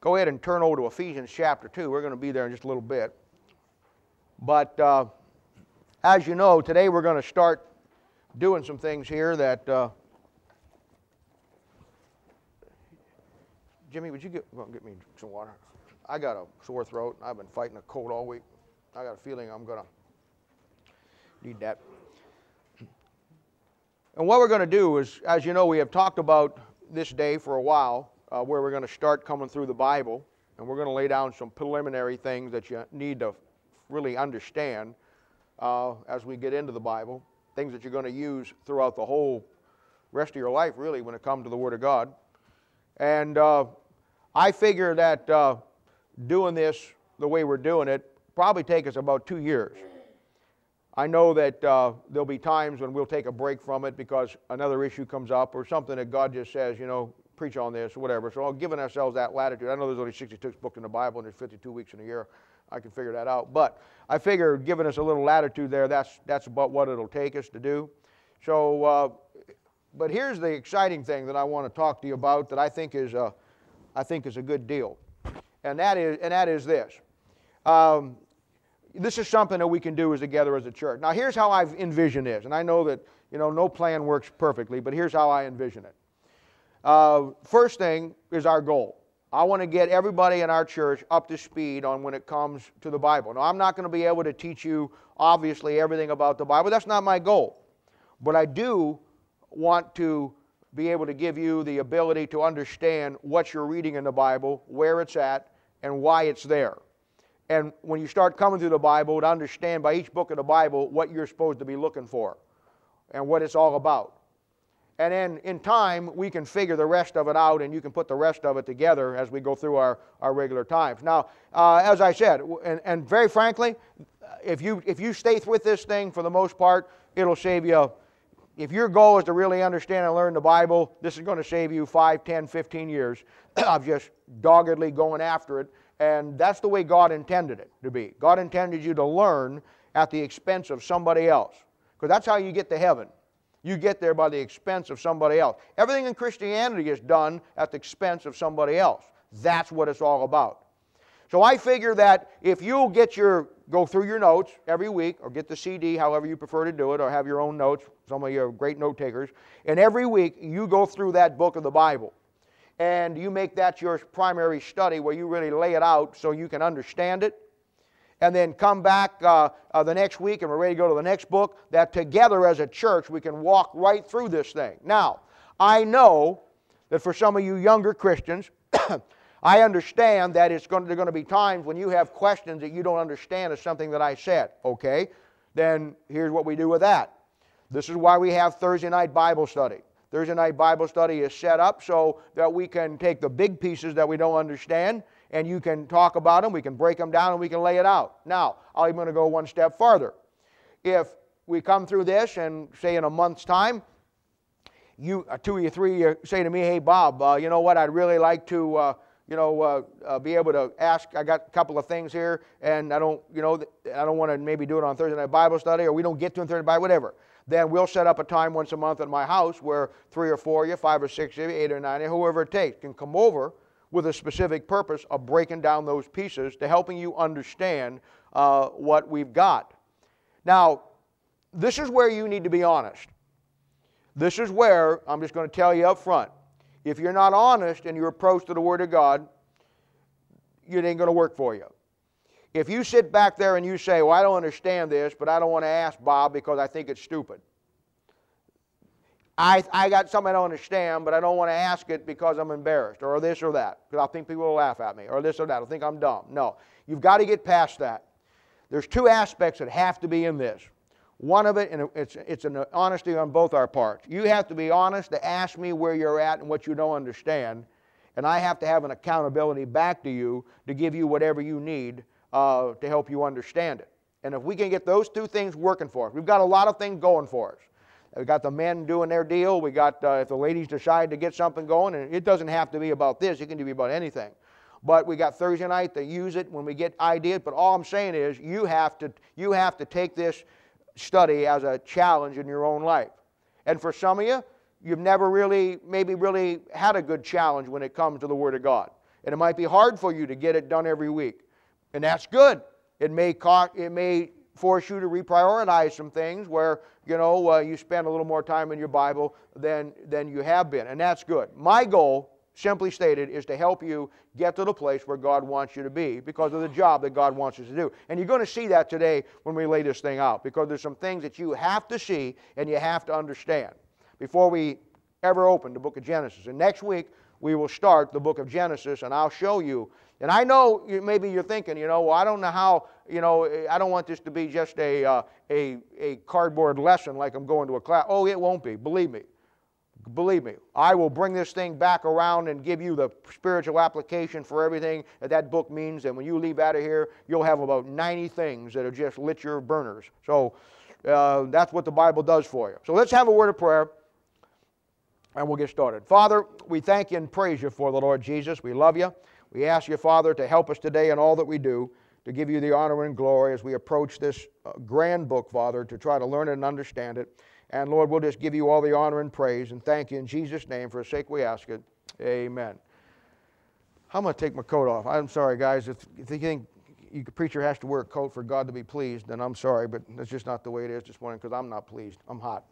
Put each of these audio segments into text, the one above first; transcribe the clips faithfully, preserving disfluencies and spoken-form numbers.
go ahead and turn over to Ephesians chapter two. We're going to be there in just a little bit. But uh, as you know, today we're going to start doing some things here that... Uh, Jimmy, would you get, well, get me some water? I got a sore throat. I've been fighting a cold all week. I got a feeling I'm going to need that. And what we're going to do is, as you know, we have talked about this day for a while, uh, where we're going to start coming through the Bible, and we're going to lay down some preliminary things that you need to really understand uh, as we get into the Bible, things that you're going to use throughout the whole rest of your life, really, when it comes to the Word of God. And uh, I figure that uh, doing this the way we're doing it probably take us about two years. I know that uh, there'll be times when we'll take a break from it because another issue comes up or something that God just says, you know, preach on this or whatever. So I'm giving ourselves that latitude. I know there's only sixty-six books in the Bible and there's fifty-two weeks in a year. I can figure that out. But I figure giving us a little latitude there, that's, that's about what it'll take us to do. So, uh, but here's the exciting thing that I want to talk to you about that I think is a, I think is a good deal. And that is, and that is this. Um, this is something that we can do as together as a church. Now here's how I've envisioned this. And I know that, you know, no plan works perfectly, but here's how I envision it. Uh, first thing is our goal. I want to get everybody in our church up to speed on when it comes to the Bible. Now I'm not going to be able to teach you, obviously, everything about the Bible. That's not my goal. But I do want to be able to give you the ability to understand what you're reading in the Bible, where it's at, and why it's there. And when you start coming through the Bible, to understand by each book of the Bible what you're supposed to be looking for and what it's all about. And then in time, we can figure the rest of it out, and you can put the rest of it together as we go through our, our regular times. Now, uh, as I said, and, and very frankly, if you, if you stay with this thing for the most part, it'll save you. If your goal is to really understand and learn the Bible, this is going to save you five, ten, fifteen years of just doggedly going after it. And that's the way God intended it to be. God intended you to learn at the expense of somebody else. Because that's how you get to heaven. You get there by the expense of somebody else. Everything in Christianity is done at the expense of somebody else. That's what it's all about. So I figure that if you'll get your, go through your notes every week, or get the C D, however you prefer to do it, or have your own notes, some of you are great note takers, and every week you go through that book of the Bible. And you make that your primary study where you really lay it out so you can understand it. And then come back uh, uh, the next week and we're ready to go to the next book, that together as a church we can walk right through this thing. Now, I know that for some of you younger Christians, I understand that it's going to, there are going to be times when you have questions that you don't understand of something that I said. Okay, then here's what we do with that. This is why we have Thursday night Bible study. Thursday night Bible study is set up so that we can take the big pieces that we don't understand and you can talk about them, we can break them down, and we can lay it out. Now, I'm going to go one step farther. If we come through this and say in a month's time, you, uh, two or three uh, say to me, hey Bob, uh, you know what, I'd really like to uh, you know, uh, uh, be able to ask, I got a couple of things here, and I don't, you know, I don't want to maybe do it on Thursday night Bible study, or we don't get to it Thursday night Bible, whatever. Then we'll set up a time once a month at my house where three or four of you, five or six of you, eight or nine of you, whoever it takes, can come over with a specific purpose of breaking down those pieces to helping you understand uh, what we've got. Now, this is where you need to be honest. This is where, I'm just going to tell you up front, if you're not honest in your approach to the Word of God, it ain't going to work for you. If you sit back there and you say, well, I don't understand this, but I don't want to ask Bob because I think it's stupid. I, I got something I don't understand, but I don't want to ask it because I'm embarrassed, or this or that, because I think people will laugh at me, or this or that, I think I'm dumb. No, you've got to get past that. There's two aspects that have to be in this. One of it, and it's, it's an honesty on both our parts. You have to be honest to ask me where you're at and what you don't understand, and I have to have an accountability back to you to give you whatever you need uh, to help you understand it. And if we can get those two things working for us, we've got a lot of things going for us. We've got the men doing their deal. We got, uh, if the ladies decide to get something going, and it doesn't have to be about this, it can be about anything. But we got Thursday night to use it when we get ideas. But all I'm saying is you have to, you have to take this study as a challenge in your own life. And for some of you, you've never really, maybe really had a good challenge when it comes to the Word of God. And it might be hard for you to get it done every week. And that's good. It may, co- it may force you to reprioritize some things where, you know, uh, you spend a little more time in your Bible than, than you have been. And that's good. My goal, simply stated, is to help you get to the place where God wants you to be because of the job that God wants us to do. And you're going to see that today when we lay this thing out, because there's some things that you have to see and you have to understand before we ever open the book of Genesis. And next week, we will start the book of Genesis, and I'll show you. And I know you, maybe you're thinking, you know, well, I don't know how, you know, I don't want this to be just a, uh, a, a cardboard lesson like I'm going to a class. Oh, it won't be. Believe me. Believe me. I will bring this thing back around and give you the spiritual application for everything that that book means. And when you leave out of here, you'll have about ninety things that have just lit your burners. So uh, that's what the Bible does for you. So let's have a word of prayer, and we'll get started. Father, we thank you and praise you for the Lord Jesus. We love you. We ask you, Father, to help us today in all that we do, to give you the honor and glory as we approach this uh, grand book, Father, to try to learn it and understand it. And Lord, we'll just give you all the honor and praise and thank you in Jesus' name. For his sake we ask it. Amen. I'm going to take my coat off. I'm sorry, guys. If, if you think a preacher has to wear a coat for God to be pleased, then I'm sorry, but that's just not the way it is this morning, because I'm not pleased. I'm hot.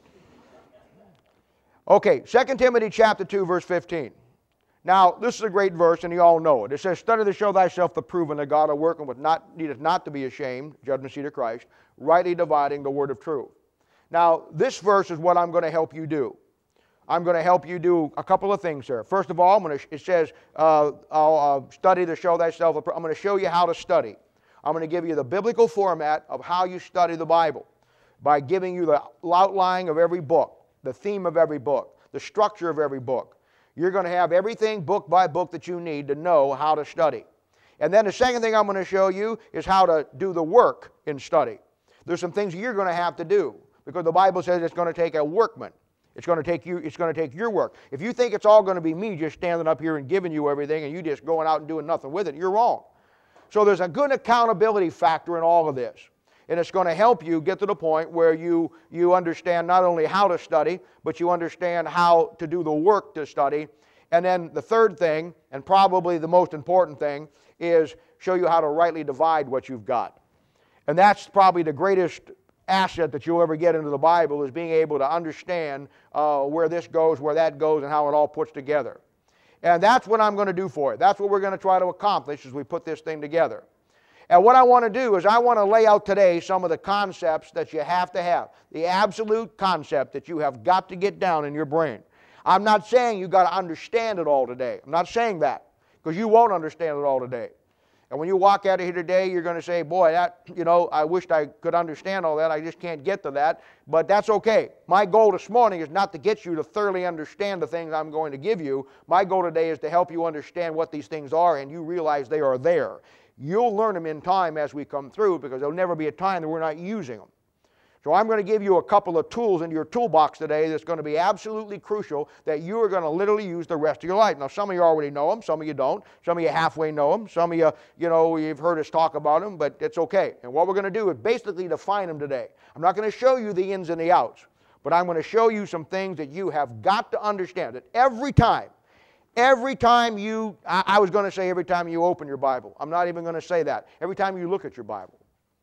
Okay, Second Timothy chapter two, verse fifteen. Now, this is a great verse, and you all know it. It says, "Study to show thyself the proven, that God are working with not, needeth not to be ashamed, judgment seat of Christ, rightly dividing the word of truth." Now, this verse is what I'm going to help you do. I'm going to help you do a couple of things here. First of all, I'm going to, it says, uh, I'll, uh, study to show thyself. I'm going to show you how to study. I'm going to give you the biblical format of how you study the Bible by giving you the outline of every book, the theme of every book, the structure of every book. You're going to have everything book by book that you need to know how to study. And then the second thing I'm going to show you is how to do the work in study. There's some things you're going to have to do, because the Bible says it's going to take a workman. It's going to take you, it's going to take your work. If you think it's all going to be me just standing up here and giving you everything and you just going out and doing nothing with it, you're wrong. So there's a good accountability factor in all of this. And it's going to help you get to the point where you, you understand not only how to study, but you understand how to do the work to study. And then the third thing, and probably the most important thing, is show you how to rightly divide what you've got. And that's probably the greatest asset that you'll ever get into the Bible, is being able to understand uh, where this goes, where that goes, and how it all puts together. And that's what I'm going to do for you. That's what we're going to try to accomplish as we put this thing together. And what I want to do is I want to lay out today some of the concepts that you have to have, the absolute concept that you have got to get down in your brain. I'm not saying you've got to understand it all today. I'm not saying that, because you won't understand it all today. And when you walk out of here today, you're going to say, boy, that, you know, I wished I could understand all that. I just can't get to that. But that's okay. My goal this morning is not to get you to thoroughly understand the things I'm going to give you. My goal today is to help you understand what these things are, and you realize they are there. You'll learn them in time as we come through, because there'll never be a time that we're not using them. So I'm going to give you a couple of tools in your toolbox today that's going to be absolutely crucial, that you are going to literally use the rest of your life. Now, some of you already know them, some of you don't. Some of you halfway know them. Some of you, you know, you've heard us talk about them, but it's okay. And what we're going to do is basically define them today. I'm not going to show you the ins and the outs, but I'm going to show you some things that you have got to understand. That every time, every time you, I, I was going to say every time you open your Bible. I'm not even going to say that. Every time you look at your Bible.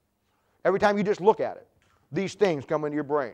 Every time you just look at it. These things come into your brain.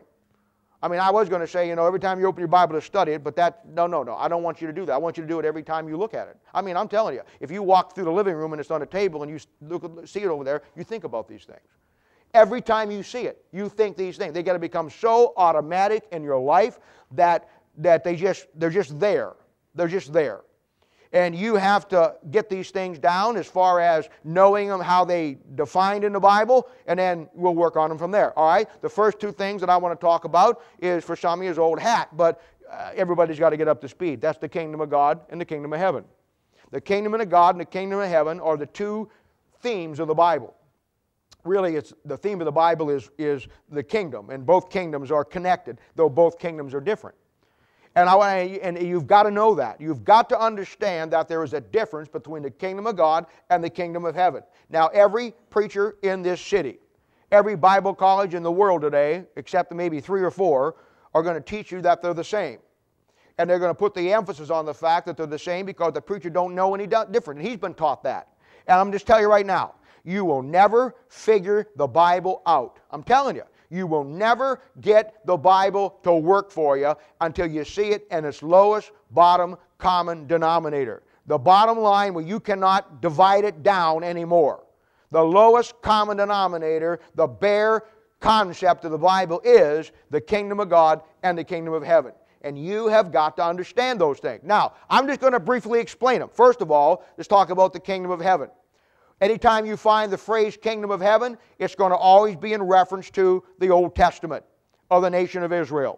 I mean, I was going to say, you know, every time you open your Bible to study it, but that, no, no, no. I don't want you to do that. I want you to do it every time you look at it. I mean, I'm telling you, if you walk through the living room and it's on a table and you look, see it over there, you think about these things. Every time you see it, you think these things. They got to become so automatic in your life that, that they just, they're just there. They're just there. And you have to get these things down as far as knowing them, how they defined in the Bible, and then we'll work on them from there. All right? The first two things that I want to talk about is, for some of you, is old hat, but uh, everybody's got to get up to speed. That's the kingdom of God and the kingdom of heaven. The kingdom of God and the kingdom of heaven are the two themes of the Bible. Really, it's the theme of the Bible is, is the kingdom, and both kingdoms are connected, though both kingdoms are different. And, I, and you've got to know that. You've got to understand that there is a difference between the kingdom of God and the kingdom of heaven. Now, every preacher in this city, every Bible college in the world today, except maybe three or four, are going to teach you that they're the same. And they're going to put the emphasis on the fact that they're the same because the preacher don't know any different. And he's been taught that. And I'm just telling you right now, you will never figure the Bible out. I'm telling you, you will never get the Bible to work for you until you see it in its lowest bottom common denominator. The bottom line where you cannot divide it down anymore. The lowest common denominator, the bare concept of the Bible is the kingdom of God and the kingdom of heaven. And you have got to understand those things. Now, I'm just going to briefly explain them. First of all, let's talk about the kingdom of heaven. Anytime you find the phrase kingdom of heaven, it's going to always be in reference to the Old Testament of the nation of Israel.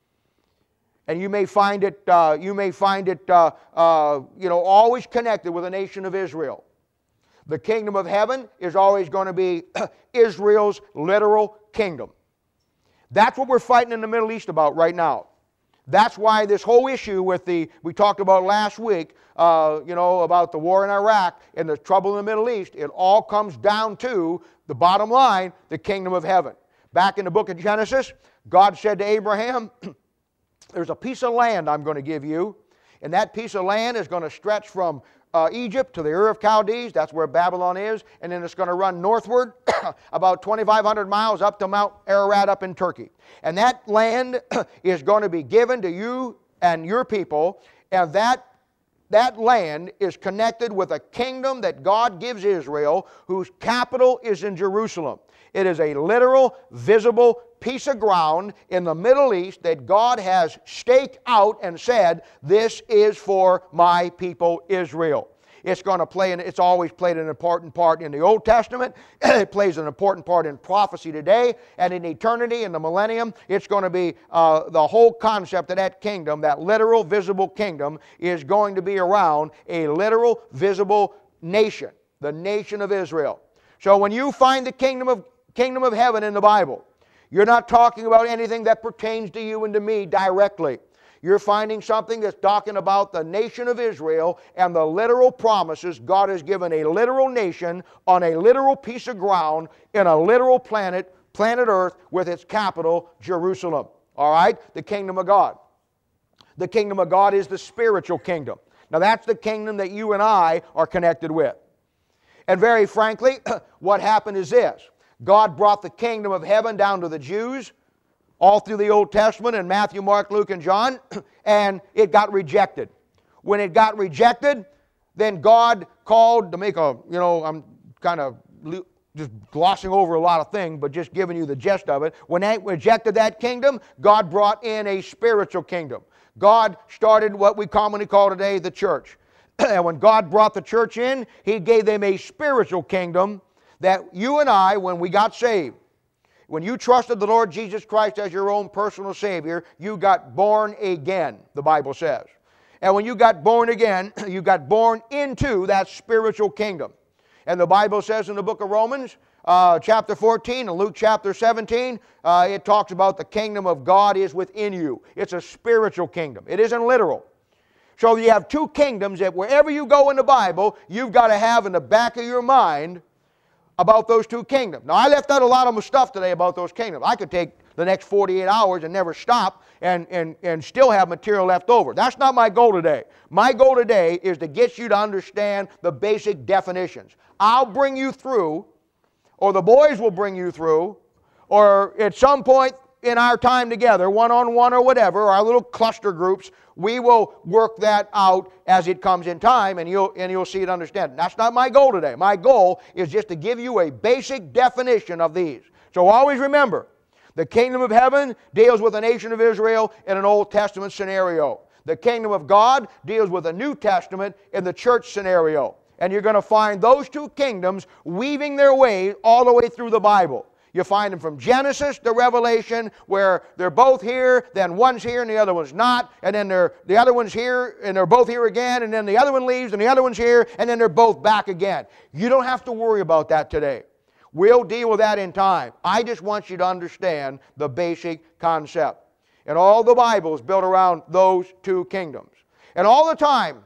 And you may find it, uh, you may find it, uh, uh, you know, always connected with the nation of Israel. The kingdom of heaven is always going to be Israel's literal kingdom. That's what we're fighting in the Middle East about right now. That's why this whole issue with the, we talked about last week, uh, you know, about the war in Iraq and the trouble in the Middle East, it all comes down to the bottom line, the kingdom of heaven. Back in the book of Genesis, God said to Abraham, there's a piece of land I'm going to give you, and that piece of land is going to stretch from uh, Egypt to the Ur of Chaldees, that's where Babylon is, and then it's going to run northward about twenty-five hundred miles up to Mount Ararat up in Turkey. And that land is going to be given to you and your people, and that That land is connected with a kingdom that God gives Israel, whose capital is in Jerusalem. It is a literal, visible piece of ground in the Middle East that God has staked out and said, this is for my people Israel. It's going to play, and it's always played an important part in the Old Testament. It plays an important part in prophecy today, and in eternity, in the millennium, it's going to be uh, the whole concept of that kingdom, that literal, visible kingdom, is going to be around a literal, visible nation, the nation of Israel. So when you find the kingdom of, kingdom of heaven in the Bible, you're not talking about anything that pertains to you and to me directly. You're finding something that's talking about the nation of Israel and the literal promises. God has given a literal nation on a literal piece of ground in a literal planet, planet Earth, with its capital, Jerusalem. All right? The kingdom of God. The kingdom of God is the spiritual kingdom. Now that's the kingdom that you and I are connected with. And very frankly, what happened is this. God brought the kingdom of heaven down to the Jews all through the Old Testament in Matthew, Mark, Luke, and John, and it got rejected. When it got rejected, then God called to make a, you know, I'm kind of just glossing over a lot of things, but just giving you the gist of it. When they rejected that kingdom, God brought in a spiritual kingdom. God started what we commonly call today the church. And when God brought the church in, He gave them a spiritual kingdom that you and I, when we got saved, when you trusted the Lord Jesus Christ as your own personal Savior, you got born again, the Bible says. And when you got born again, you got born into that spiritual kingdom. And the Bible says in the book of Romans, uh, chapter fourteen, and Luke chapter seventeen, uh, it talks about the kingdom of God is within you. It's a spiritual kingdom. It isn't literal. So you have two kingdoms that wherever you go in the Bible, you've got to have in the back of your mind about those two kingdoms. Now, I left out a lot of my stuff today about those kingdoms. I could take the next forty-eight hours and never stop and, and, and still have material left over. That's not my goal today. My goal today is to get you to understand the basic definitions. I'll bring you through, or the boys will bring you through, or at some point in our time together, one-on-one or whatever, our little cluster groups, we will work that out as it comes in time, and you'll, and you'll see it understand. That's not my goal today. My goal is just to give you a basic definition of these. So always remember, the kingdom of heaven deals with the nation of Israel in an Old Testament scenario. The kingdom of God deals with the New Testament in the church scenario. And you're going to find those two kingdoms weaving their way all the way through the Bible. You find them from Genesis to Revelation, where they're both here, then one's here and the other one's not, and then they're, the other one's here and they're both here again, and then the other one leaves and the other one's here, and then they're both back again. You don't have to worry about that today. We'll deal with that in time. I just want you to understand the basic concept. And all the Bible is built around those two kingdoms. And all the time,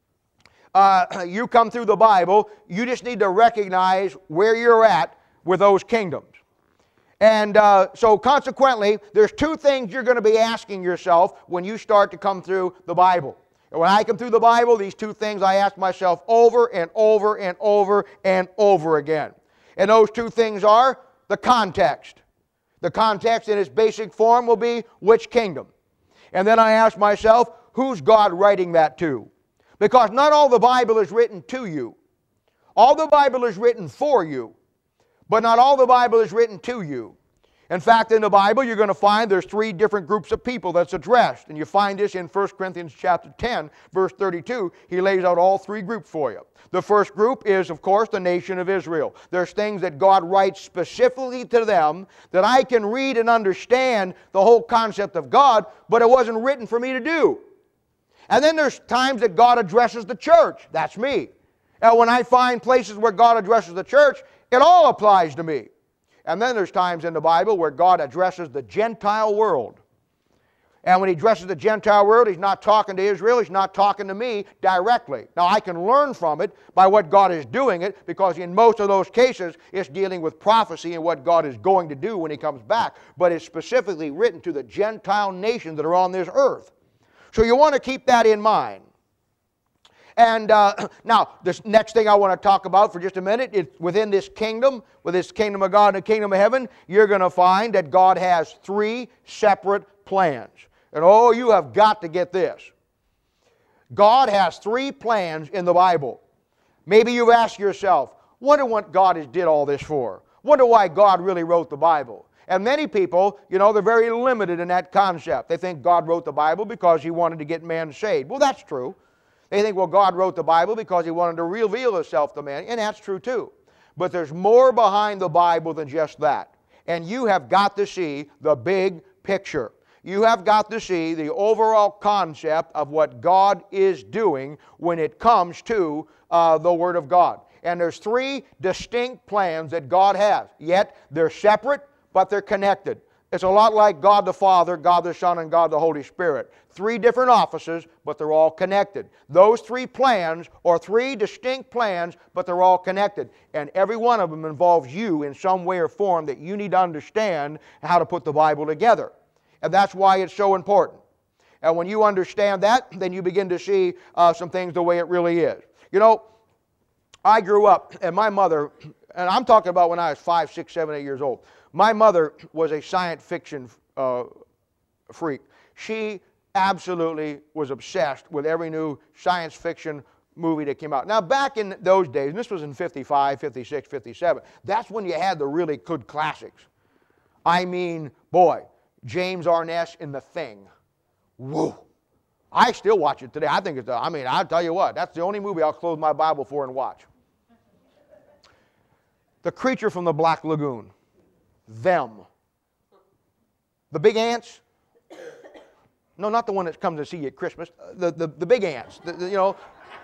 uh, you come through the Bible, you just need to recognize where you're at with those kingdoms. And uh, so consequently, there's two things you're going to be asking yourself when you start to come through the Bible. And when I come through the Bible, these two things I ask myself over and over and over and over again. And those two things are the context. The context in its basic form will be which kingdom. And then I ask myself, who's God writing that to? Because not all the Bible is written to you. All the Bible is written for you, but not all the Bible is written to you. In fact, in the Bible, you're going to find there's three different groups of people that's addressed. And you find this in First Corinthians chapter ten, verse thirty-two. He lays out all three groups for you. The first group is, of course, the nation of Israel. There's things that God writes specifically to them that I can read and understand the whole concept of God, but it wasn't written for me to do. And then there's times that God addresses the church. That's me. And when I find places where God addresses the church, it all applies to me. And then there's times in the Bible where God addresses the Gentile world. And when He addresses the Gentile world, He's not talking to Israel, He's not talking to me directly. Now I can learn from it by what God is doing it, because in most of those cases it's dealing with prophecy and what God is going to do when He comes back. But it's specifically written to the Gentile nations that are on this earth. So you want to keep that in mind. And uh, now, this next thing I want to talk about for just a minute is within this kingdom, with this kingdom of God and the kingdom of heaven, you're going to find that God has three separate plans. And oh, you have got to get this. God has three plans in the Bible. Maybe you've asked yourself, wonder what God has did all this for? Wonder why God really wrote the Bible? And many people, you know, they're very limited in that concept. They think God wrote the Bible because He wanted to get man saved. Well, that's true. They think, well, God wrote the Bible because He wanted to reveal Himself to man, and that's true too. But there's more behind the Bible than just that. And you have got to see the big picture. You have got to see the overall concept of what God is doing when it comes to uh, the Word of God. And there's three distinct plans that God has, yet they're separate, but they're connected. It's a lot like God the Father, God the Son, and God the Holy Spirit. Three different offices, but they're all connected. Those three plans are three distinct plans, but they're all connected. And every one of them involves you in some way or form that you need to understand how to put the Bible together. And that's why it's so important. And when you understand that, then you begin to see uh, some things the way it really is. You know, I grew up, and my mother, and I'm talking about when I was five, six, seven, eight years old. My mother was a science fiction uh, freak. She absolutely was obsessed with every new science fiction movie that came out. Now, back in those days, and this was in fifty-five, fifty-six, fifty-seven, that's when you had the really good classics. I mean, boy, James Arness in The Thing. Whoa. I still watch it today. I think it's, I mean, I'll tell you what, that's the only movie I'll close my Bible for and watch. The Creature from the Black Lagoon. Them. The big ants. No, not the one that comes to see you at Christmas. The, the, the big ants. The, the, you know.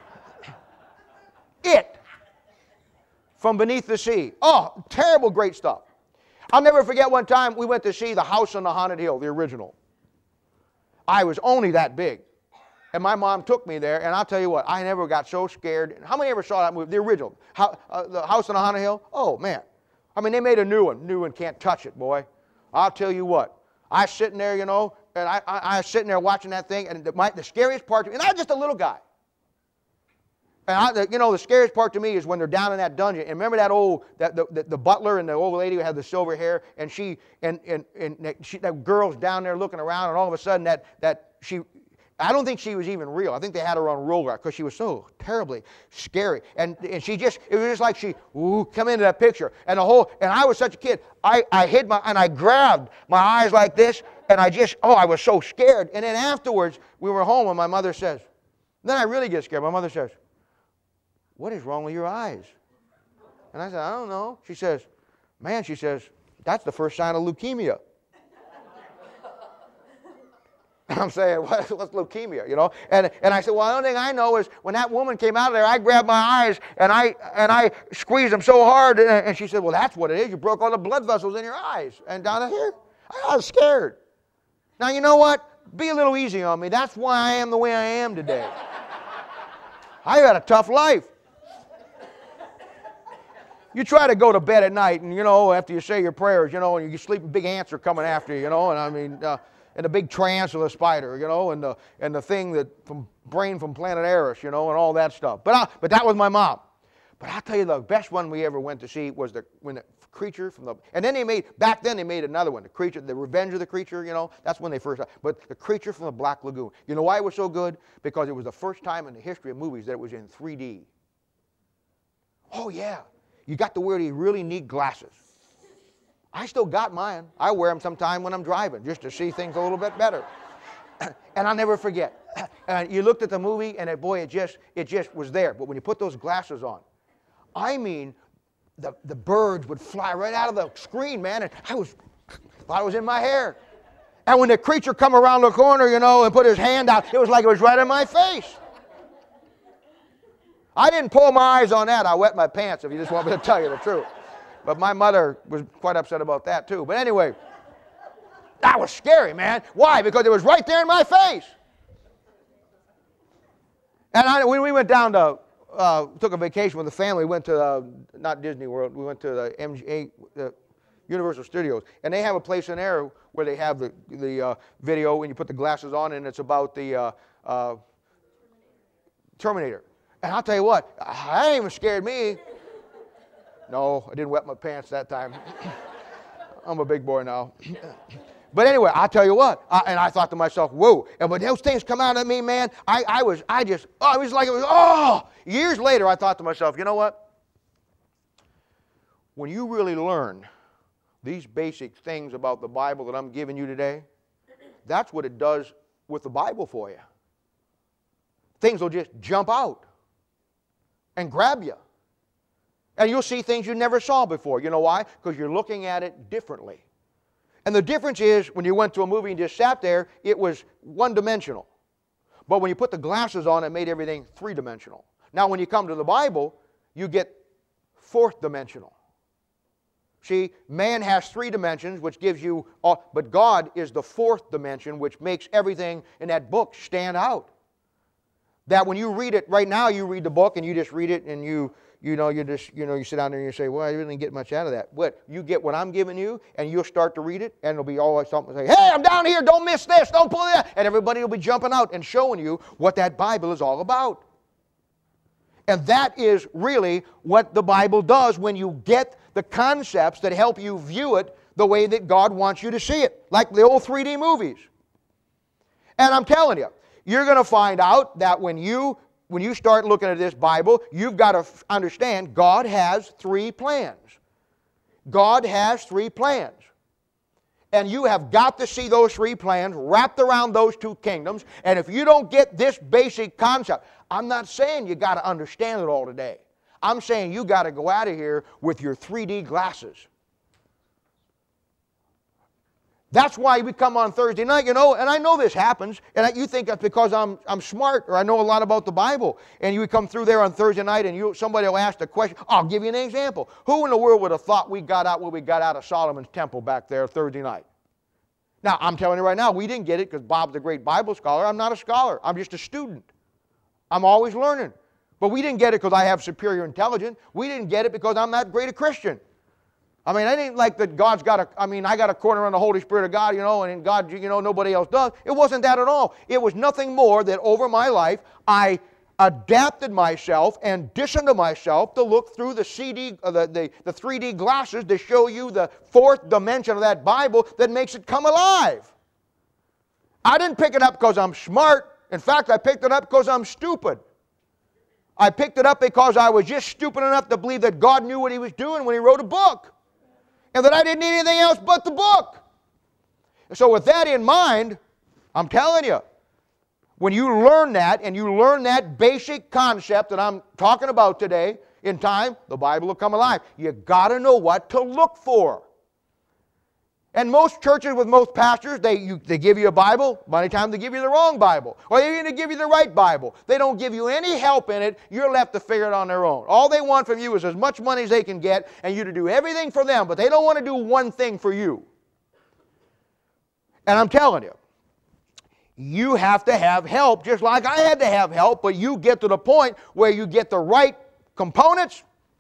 It. From Beneath the Sea. Oh, terrible great stuff. I'll never forget one time we went to see The House on the Haunted Hill, the original. I was only that big. And my mom took me there, and I'll tell you what, I never got so scared. How many ever saw that movie, the original? How, uh, the House on the Haunted Hill? Oh, man. I mean, they made a new one. New one can't touch it, boy. I'll tell you what. I was sitting there, you know, and I, I, I was sitting there watching that thing, and the, my, the scariest part to me, and I was just a little guy. And I, the, you know, the scariest part to me is when they're down in that dungeon. And remember that old, that the, the, the butler and the old lady who had the silver hair, and she, and and and she, that girl's down there looking around, and all of a sudden that that she. I don't think she was even real. I think they had her on roller because she was so terribly scary. And, and she just, it was just like she, ooh, come into that picture. And the whole, and I was such a kid. I, I hid my, and I grabbed my eyes like this, and I just, oh, I was so scared. And then afterwards, we were home, and my mother says, then I really get scared. My mother says, what is wrong with your eyes? And I said, I don't know. She says, man, she says, that's the first sign of leukemia. I'm saying, what, what's leukemia, you know? And, and I said, well, the only thing I know is when that woman came out of there, I grabbed my eyes and I, and I squeezed them so hard. And, and she said, well, that's what it is. You broke all the blood vessels in your eyes. And down here, I was scared. Now, you know what? Be a little easy on me. That's why I am the way I am today. I had a tough life. You try to go to bed at night, and you know, after you say your prayers, you know, and you sleep, and big ants are coming after you, you know, and I mean, uh, and a big trance of a spider, you know, and the and the thing that from brain from planet Eris, you know, and all that stuff. But I, but that was my mom. But I'll tell you, the best one we ever went to see was the when the creature from the. And then they made back then they made another one, the creature, the Revenge of the Creature. You know, that's when they first. But the Creature from the Black Lagoon. You know why it was so good? Because it was the first time in the history of movies that it was in three D. Oh yeah. You got to wear these really neat glasses. I still got mine. I wear them sometime when I'm driving just to see things a little bit better. And I'll never forget. And you looked at the movie and it, boy, it just, it just was there. But when you put those glasses on, I mean, the, the birds would fly right out of the screen, man. And I was, thought it was in my hair. And when the creature come around the corner, you know, and put his hand out, it was like it was right in my face. I didn't pull my eyes on that. I wet my pants, if you just want me to tell you the truth. But my mother was quite upset about that, too. But anyway, that was scary, man. Why? Because it was right there in my face. And I, when we went down to, uh, took a vacation with the family, we went to, uh, not Disney World, we went to the M G A, the Universal Studios. And they have a place in there where they have the, the uh, video, and you put the glasses on, and it's about the uh, uh, Terminator. And I'll tell you what, that ain't even scared me. No, I didn't wet my pants that time. I'm a big boy now. But anyway, I'll tell you what, I, and I thought to myself, whoa. And when those things come out at me, man, I, I was, I just, oh, it was like, it was, oh. Years later, I thought to myself, you know what? When you really learn these basic things about the Bible that I'm giving you today, that's what it does with the Bible for you. Things will just jump out and grab you. And you'll see things you never saw before. You know why? Because you're looking at it differently. And the difference is, when you went to a movie and just sat there, it was one-dimensional. But when you put the glasses on, it made everything three-dimensional. Now, when you come to the Bible, you get fourth-dimensional. See, man has three dimensions, which gives you all, but God is the fourth dimension, which makes everything in that book stand out. That when you read it, right now you read the book and you just read it and you, you know, you just, you know, you sit down there and you say, well, I didn't get much out of that. But you get what I'm giving you and you'll start to read it and it'll be always something to say, hey, I'm down here, don't miss this, don't pull that. And everybody will be jumping out and showing you what that Bible is all about. And that is really what the Bible does when you get the concepts that help you view it the way that God wants you to see it, like the old three D movies. And I'm telling you, you're going to find out that when you, when you start looking at this Bible, you've got to understand God has three plans. God has three plans. And you have got to see those three plans wrapped around those two kingdoms. And if you don't get this basic concept, I'm not saying you got to understand it all today. I'm saying you got to go out of here with your three D glasses. That's why we come on Thursday night, you know, and I know this happens, and you think that's because I'm, I'm smart or I know a lot about the Bible. And you come through there on Thursday night and you, somebody will ask a question. I'll give you an example. Who in the world would have thought we got out when we got out of Solomon's temple back there Thursday night? Now, I'm telling you right now, we didn't get it because Bob's a great Bible scholar. I'm not a scholar. I'm just a student. I'm always learning. But we didn't get it because I have superior intelligence. We didn't get it because I'm that great a Christian. I mean, it ain't like that God's got a, I mean, I got a corner on the Holy Spirit of God, you know, and God, you know, nobody else does. It wasn't that at all. It was nothing more that over my life, I adapted myself and conditioned myself to look through the C D, uh, the, the, the three D glasses to show you the fourth dimension of that Bible that makes it come alive. I didn't pick it up because I'm smart. In fact, I picked it up because I'm stupid. I picked it up because I was just stupid enough to believe that God knew what He was doing when He wrote a book. And that I didn't need anything else but the book. So with that in mind, I'm telling you, when you learn that, and you learn that basic concept that I'm talking about today, in time, the Bible will come alive. You've got to know what to look for. And most churches with most pastors, they, you, they give you a Bible. By the time they give you the wrong Bible. Or they're going to give you the right Bible. They don't give you any help in it. You're left to figure it on their own. All they want from you is as much money as they can get and you to do everything for them. But they don't want to do one thing for you. And I'm telling you, you have to have help just like I had to have help. But you get to the point where you get the right components,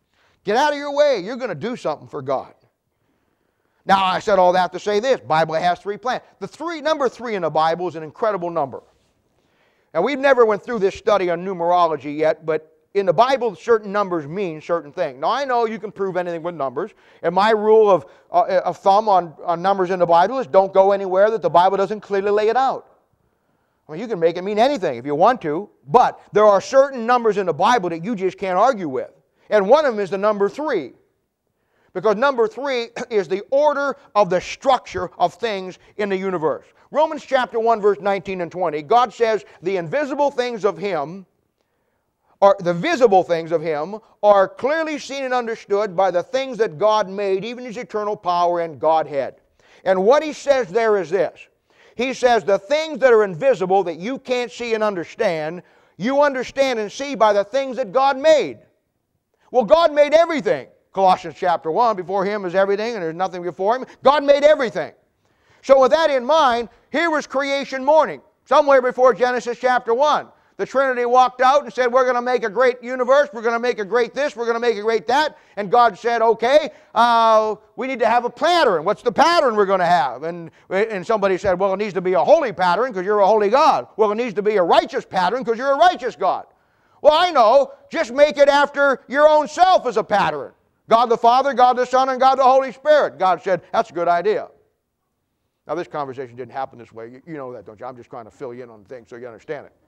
Get out of your way. You're going to do something for God. Now, I said all that to say this. Bible has three plans. The three, number three in the Bible is an incredible number. Now, we've never went through this study on numerology yet, but in the Bible, certain numbers mean certain things. Now, I know you can prove anything with numbers, and my rule of, uh, of thumb on, on numbers in the Bible is don't go anywhere that the Bible doesn't clearly lay it out. I mean, you can make it mean anything if you want to, but there are certain numbers in the Bible that you just can't argue with. And one of them is the number three. Because number three is the order of the structure of things in the universe. Romans chapter one, verse nineteen and twenty, God says the invisible things of Him, or the visible things of Him, are clearly seen and understood by the things that God made, even His eternal power and Godhead. And what He says there is this. He says the things that are invisible that you can't see and understand, you understand and see by the things that God made. Well, God made everything. Colossians chapter one, before Him is everything and there's nothing before Him. God made everything. So with that in mind, here was creation morning, somewhere before Genesis chapter one. The Trinity walked out and said, we're going to make a great universe, we're going to make a great this, we're going to make a great that. And God said, okay, uh, we need to have a pattern. What's the pattern we're going to have? And, and somebody said, well, it needs to be a holy pattern because you're a holy God. Well, it needs to be a righteous pattern because you're a righteous God. Well, I know, just make it after your own self as a pattern. God the Father, God the Son, and God the Holy Spirit. God said, that's a good idea. Now, this conversation didn't happen this way. You, you know that, don't you? I'm just trying to fill you in on things so you understand it.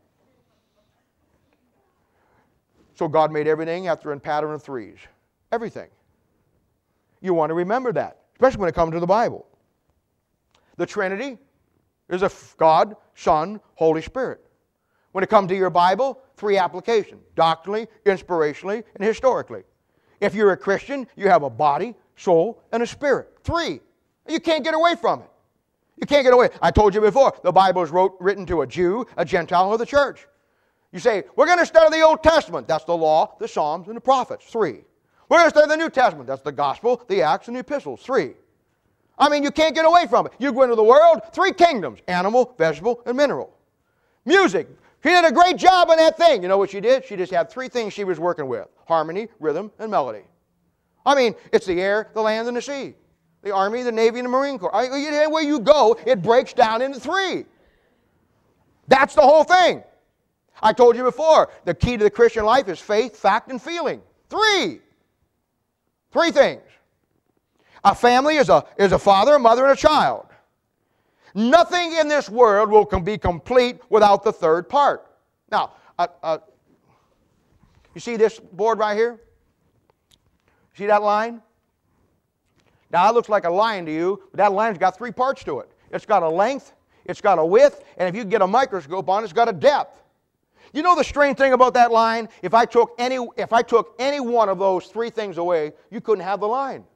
So God made everything after a pattern of threes. Everything. You want to remember that, especially when it comes to the Bible. The Trinity is a God, Son, Holy Spirit. When it comes to your Bible, three applications: doctrinally, inspirationally, and historically. If you're a Christian, you have a body, soul, and a spirit. Three. You can't get away from it. You can't get away. I told you before, the Bible is wrote, written to a Jew, a Gentile, or the church. You say, we're going to study the Old Testament. That's the law, the Psalms, and the prophets. Three. We're going to study the New Testament. That's the gospel, the Acts, and the epistles. Three. I mean, you can't get away from it. You go into the world, three kingdoms: animal, vegetable, and mineral. Music. She did a great job on that thing. You know what she did? She just had three things she was working with: harmony, rhythm, and melody. I mean, it's the air, the land, and the sea. The Army, the Navy, and the Marine Corps. I, anywhere you go, it breaks down into three. That's the whole thing. I told you before, the key to the Christian life is faith, fact, and feeling. Three. Three things. A family is a, is a father, a mother, and a child. Nothing in this world will be complete without the third part. Now, uh, uh, you see this board right here? See that line? Now, that looks like a line to you, but that line's got three parts to it. It's got a length, it's got a width, and if you get a microscope on it, it's got a depth. You know the strange thing about that line? If I took any, if I took any one of those three things away, you couldn't have the line.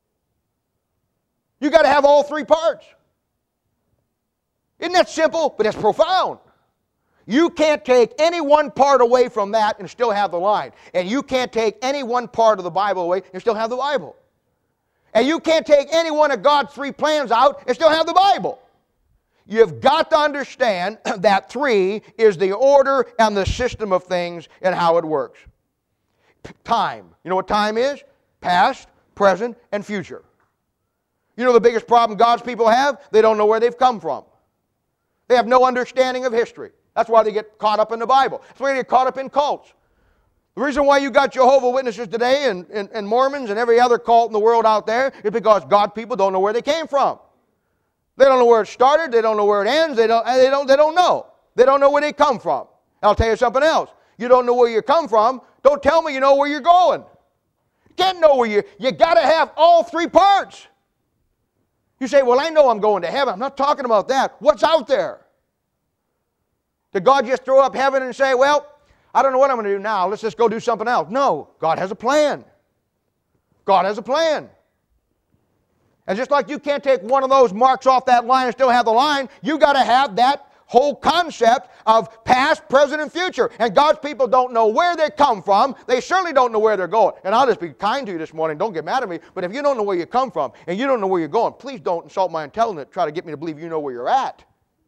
You got to have all three parts. Isn't that simple? But it's profound. You can't take any one part away from that and still have the line. And you can't take any one part of the Bible away and still have the Bible. And you can't take any one of God's three plans out and still have the Bible. You've got to understand that three is the order and the system of things and how it works. P- time. You know what time is? Past, present, and future. You know the biggest problem God's people have? They don't know where they've come from. They have no understanding of history. That's why they get caught up in the Bible. That's why they get caught up in cults. The reason why you got Jehovah's Witnesses today and, and, and Mormons and every other cult in the world out there is because God people don't know where they came from. They don't know where it started. They don't know where it ends. They don't, they don't, they don't know. They don't know where they come from. I'll tell you something else. You don't know where you come from. Don't tell me you know where you're going. You can't know where you... You got to have all three parts. You say, well, I know I'm going to heaven. I'm not talking about that. What's out there? Did God just throw up heaven and say, well, I don't know what I'm going to do now. Let's just go do something else. No. God has a plan. God has a plan. And just like you can't take one of those marks off that line and still have the line, you got to have that whole concept of past, present, and future. And God's people don't know where they come from. They certainly don't know where they're going. And I'll just be kind to you this morning. Don't get mad at me. But if you don't know where you come from and you don't know where you're going, please don't insult my intelligence. Try to get me to believe you know where you're at.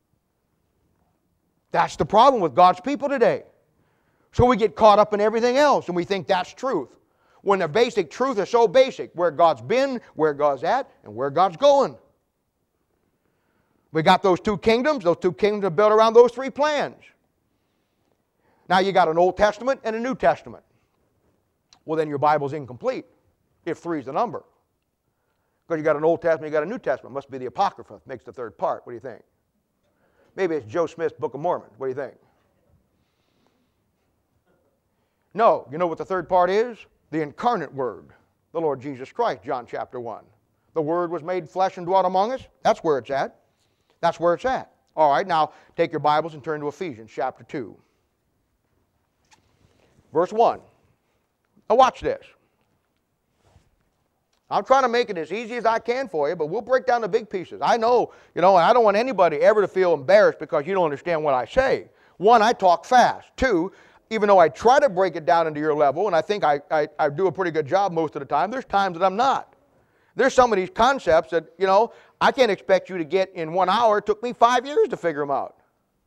That's the problem with God's people today. So we get caught up in everything else and we think that's truth. when the basic truth is so basic, where God's been, where God's at, and where God's going. We got those two kingdoms. Those two kingdoms are built around those three plans. Now you got an Old Testament and a New Testament. Well, then your Bible's incomplete if three is the number. Because you got an Old Testament, you got a New Testament. It must be the Apocrypha that makes the third part. What do you think? Maybe it's Joe Smith's Book of Mormon. What do you think? No. You know what the third part is? The incarnate Word, the Lord Jesus Christ, John chapter one. The Word was made flesh and dwelt among us. That's where it's at. That's where it's at. All right, now take your Bibles and turn to Ephesians chapter two. Verse one. Now watch this. I'm trying to make it as easy as I can for you, but we'll break down the big pieces. I know, you know, I don't want anybody ever to feel embarrassed because you don't understand what I say. One, I talk fast. Two, even though I try to break it down into your level, and I think I, I, I do a pretty good job most of the time, there's times that I'm not. There's some of these concepts that, you know, I can't expect you to get in one hour. It took me five years to figure them out.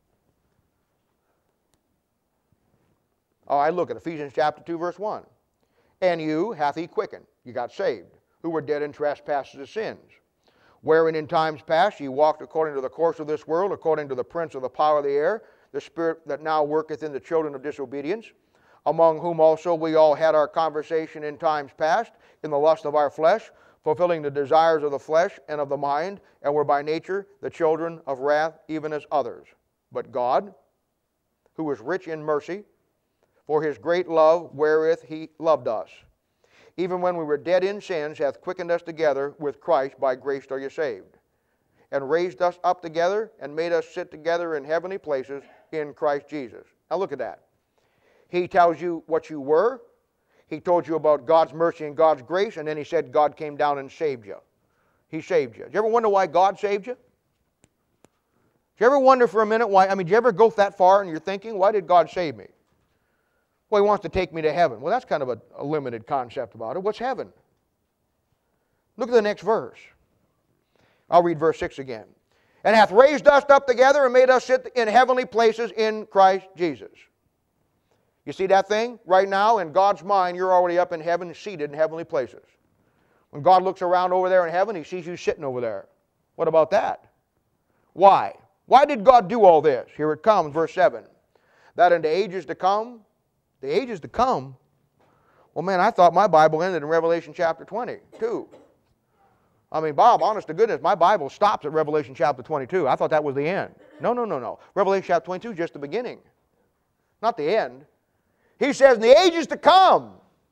All right, look at Ephesians chapter two, verse one. And you hath he quickened, you got saved, who were dead in trespasses and sins, wherein in times past ye walked according to the course of this world, according to the prince of the power of the air, the spirit that now worketh in the children of disobedience, among whom also we all had our conversation in times past, in the lust of our flesh, fulfilling the desires of the flesh and of the mind, and were by nature the children of wrath, even as others. But God, who is rich in mercy, for his great love wherewith he loved us, even when we were dead in sins, hath quickened us together with Christ. By grace are you saved, and raised us up together, and made us sit together in heavenly places in Christ Jesus. Now look at that. He tells you what you were. He told you about God's mercy and God's grace, and then he said God came down and saved you. He saved you. Did you ever wonder why God saved you? Did you ever wonder for a minute why? I mean, did you ever go that far in your thinking? Why did God save me? Well, he wants to take me to heaven. Well, that's kind of a, a limited concept about it. What's heaven? Look at the next verse. I'll read verse six again. And hath raised us up together and made us sit in heavenly places in Christ Jesus. You see that thing? Right now, in God's mind, you're already up in heaven, seated in heavenly places. When God looks around over there in heaven, he sees you sitting over there. What about that? Why? Why did God do all this? Here it comes, verse seven. That in the ages to come, the ages to come, well, man, I thought my Bible ended in Revelation chapter twenty-two. I mean, Bob, honest to goodness, my Bible stops at Revelation chapter twenty-two. I thought that was the end. No, no, no, no. Revelation chapter twenty-two is just the beginning, not the end. He says, in the ages to come,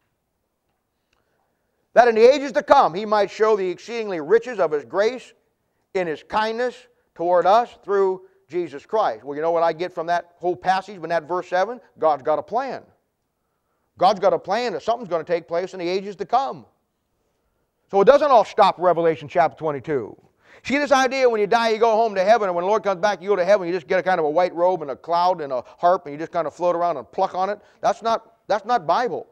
that in the ages to come he might show the exceedingly riches of his grace in his kindness toward us through Jesus Christ. Well, you know what I get from that whole passage, when that verse seven? God's got a plan. God's got a plan that something's going to take place in the ages to come. So it doesn't all stop Revelation chapter twenty-two. See this idea, when you die, you go home to heaven, and when the Lord comes back, you go to heaven, you just get a kind of a white robe and a cloud and a harp, and you just kind of float around and pluck on it. That's not, that's not Bible.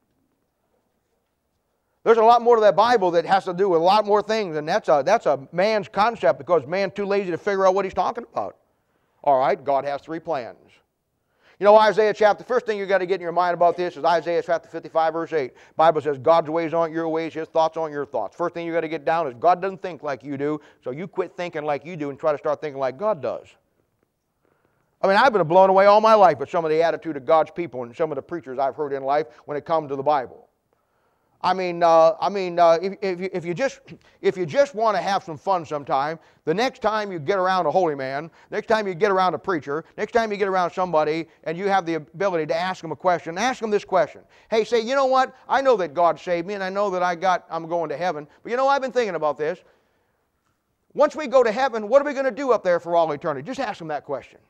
There's a lot more to that Bible that has to do with a lot more things, and that's a, that's a man's concept because man's too lazy to figure out what he's talking about. All right, God has three plans. You know, Isaiah chapter, first thing you've got to get in your mind about this is Isaiah chapter fifty-five, verse eight. The Bible says God's ways aren't your ways, his thoughts aren't your thoughts. First thing you've got to get down is God doesn't think like you do, so you quit thinking like you do and try to start thinking like God does. I mean, I've been blown away all my life with some of the attitude of God's people and some of the preachers I've heard in life when it comes to the Bible. I mean, uh, I mean, uh, if, if, you, if you just if you just want to have some fun sometime, the next time you get around a holy man, next time you get around a preacher, next time you get around somebody and you have the ability to ask them a question, ask them this question. Hey, say, you know what? I know that God saved me and I know that I got, I'm going to heaven, but you know, I've been thinking about this. Once we go to heaven, what are we going to do up there for all eternity? Just ask them that question.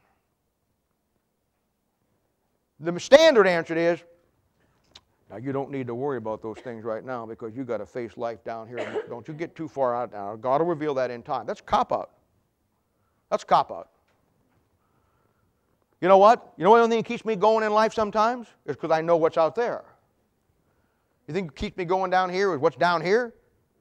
The standard answer is, now, you don't need to worry about those things right now because you've got to face life down here. Don't you get too far out now. God will reveal that in time. That's cop-out. That's cop-out. You know what? You know what the only thing that keeps me going in life sometimes? Is because I know what's out there. You think it keeps me going down here is what's down here?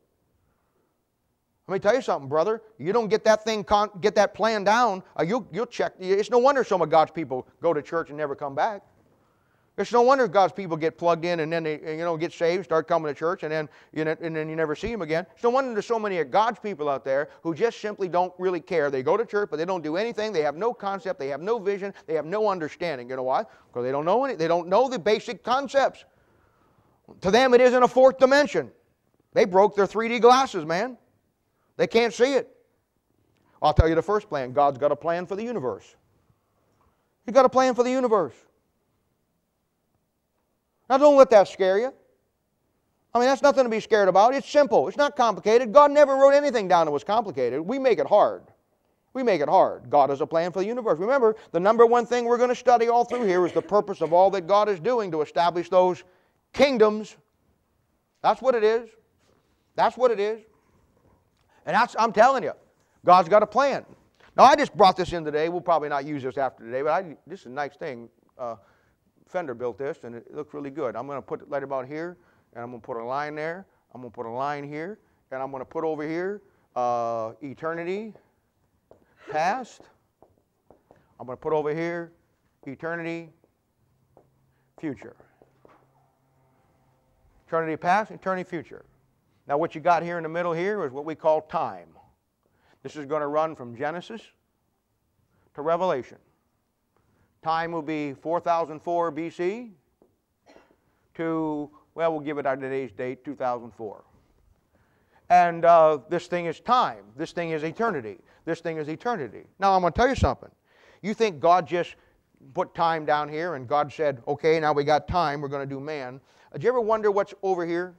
Let me tell you something, brother. You don't get that thing, get that plan down, uh, you'll, you'll check. It's no wonder some of God's people go to church and never come back. It's no wonder God's people get plugged in and then they, you know, get saved, start coming to church, and then, you know, and then you never see them again. It's no wonder there's so many of God's people out there who just simply don't really care. They go to church, but they don't do anything. They have no concept. They have no vision. They have no understanding. You know why? Because they don't know any. They don't know the basic concepts. To them, it isn't a fourth dimension. They broke their three D glasses, man. They can't see it. I'll tell you the first plan. God's got a plan for the universe. He's got a plan for the universe. Now, don't let that scare you. I mean, that's nothing to be scared about. It's simple. It's not complicated. God never wrote anything down that was complicated. We make it hard. We make it hard. God has a plan for the universe. Remember, the number one thing we're going to study all through here is the purpose of all that God is doing to establish those kingdoms. That's what it is. That's what it is. And that's, I'm telling you, God's got a plan. Now, I just brought this in today. We'll probably not use this after today, but I, this is a nice thing. Uh, Fender built this, and it looks really good. I'm going to put it right about here, and I'm going to put a line there. I'm going to put a line here, and I'm going to put over here uh, eternity past. I'm going to put over here eternity future. Eternity past, eternity future. Now, what you got here in the middle here is what we call time. This is going to run from Genesis to Revelation. Time will be four thousand four B C to, well, we'll give it our today's date, two thousand four. And uh, this thing is time. This thing is eternity. This thing is eternity. Now, I'm going to tell you something. You think God just put time down here and God said, okay, now we got time, we're going to do man. Did you ever wonder what's over here?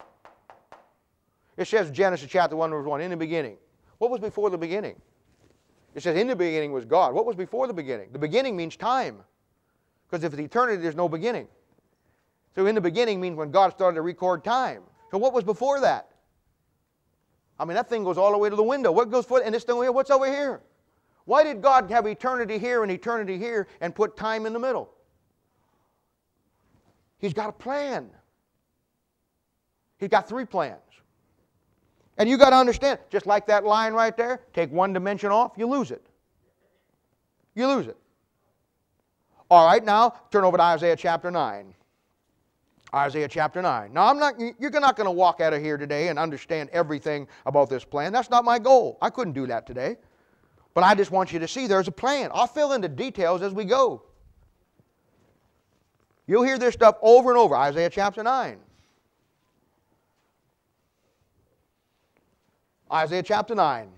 It says Genesis chapter one, verse one, in the beginning. What was before the beginning? It says in the beginning was God. What was before the beginning? The beginning means time. Because if it's eternity, there's no beginning. So in the beginning means when God started to record time. So what was before that? I mean, that thing goes all the way to the window. What goes for, and this thing over here, what's over here? Why did God have eternity here and eternity here and put time in the middle? He's got a plan. He's got three plans. And you got to understand, just like that line right there, take one dimension off, you lose it. You lose it. All right, now turn over to Isaiah chapter nine. Isaiah chapter nine. Now, I'm not, you're not going to walk out of here today and understand everything about this plan. That's not my goal. I couldn't do that today. But I just want you to see there's a plan. I'll fill in the details as we go. You'll hear this stuff over and over. Isaiah chapter nine. Isaiah chapter nine.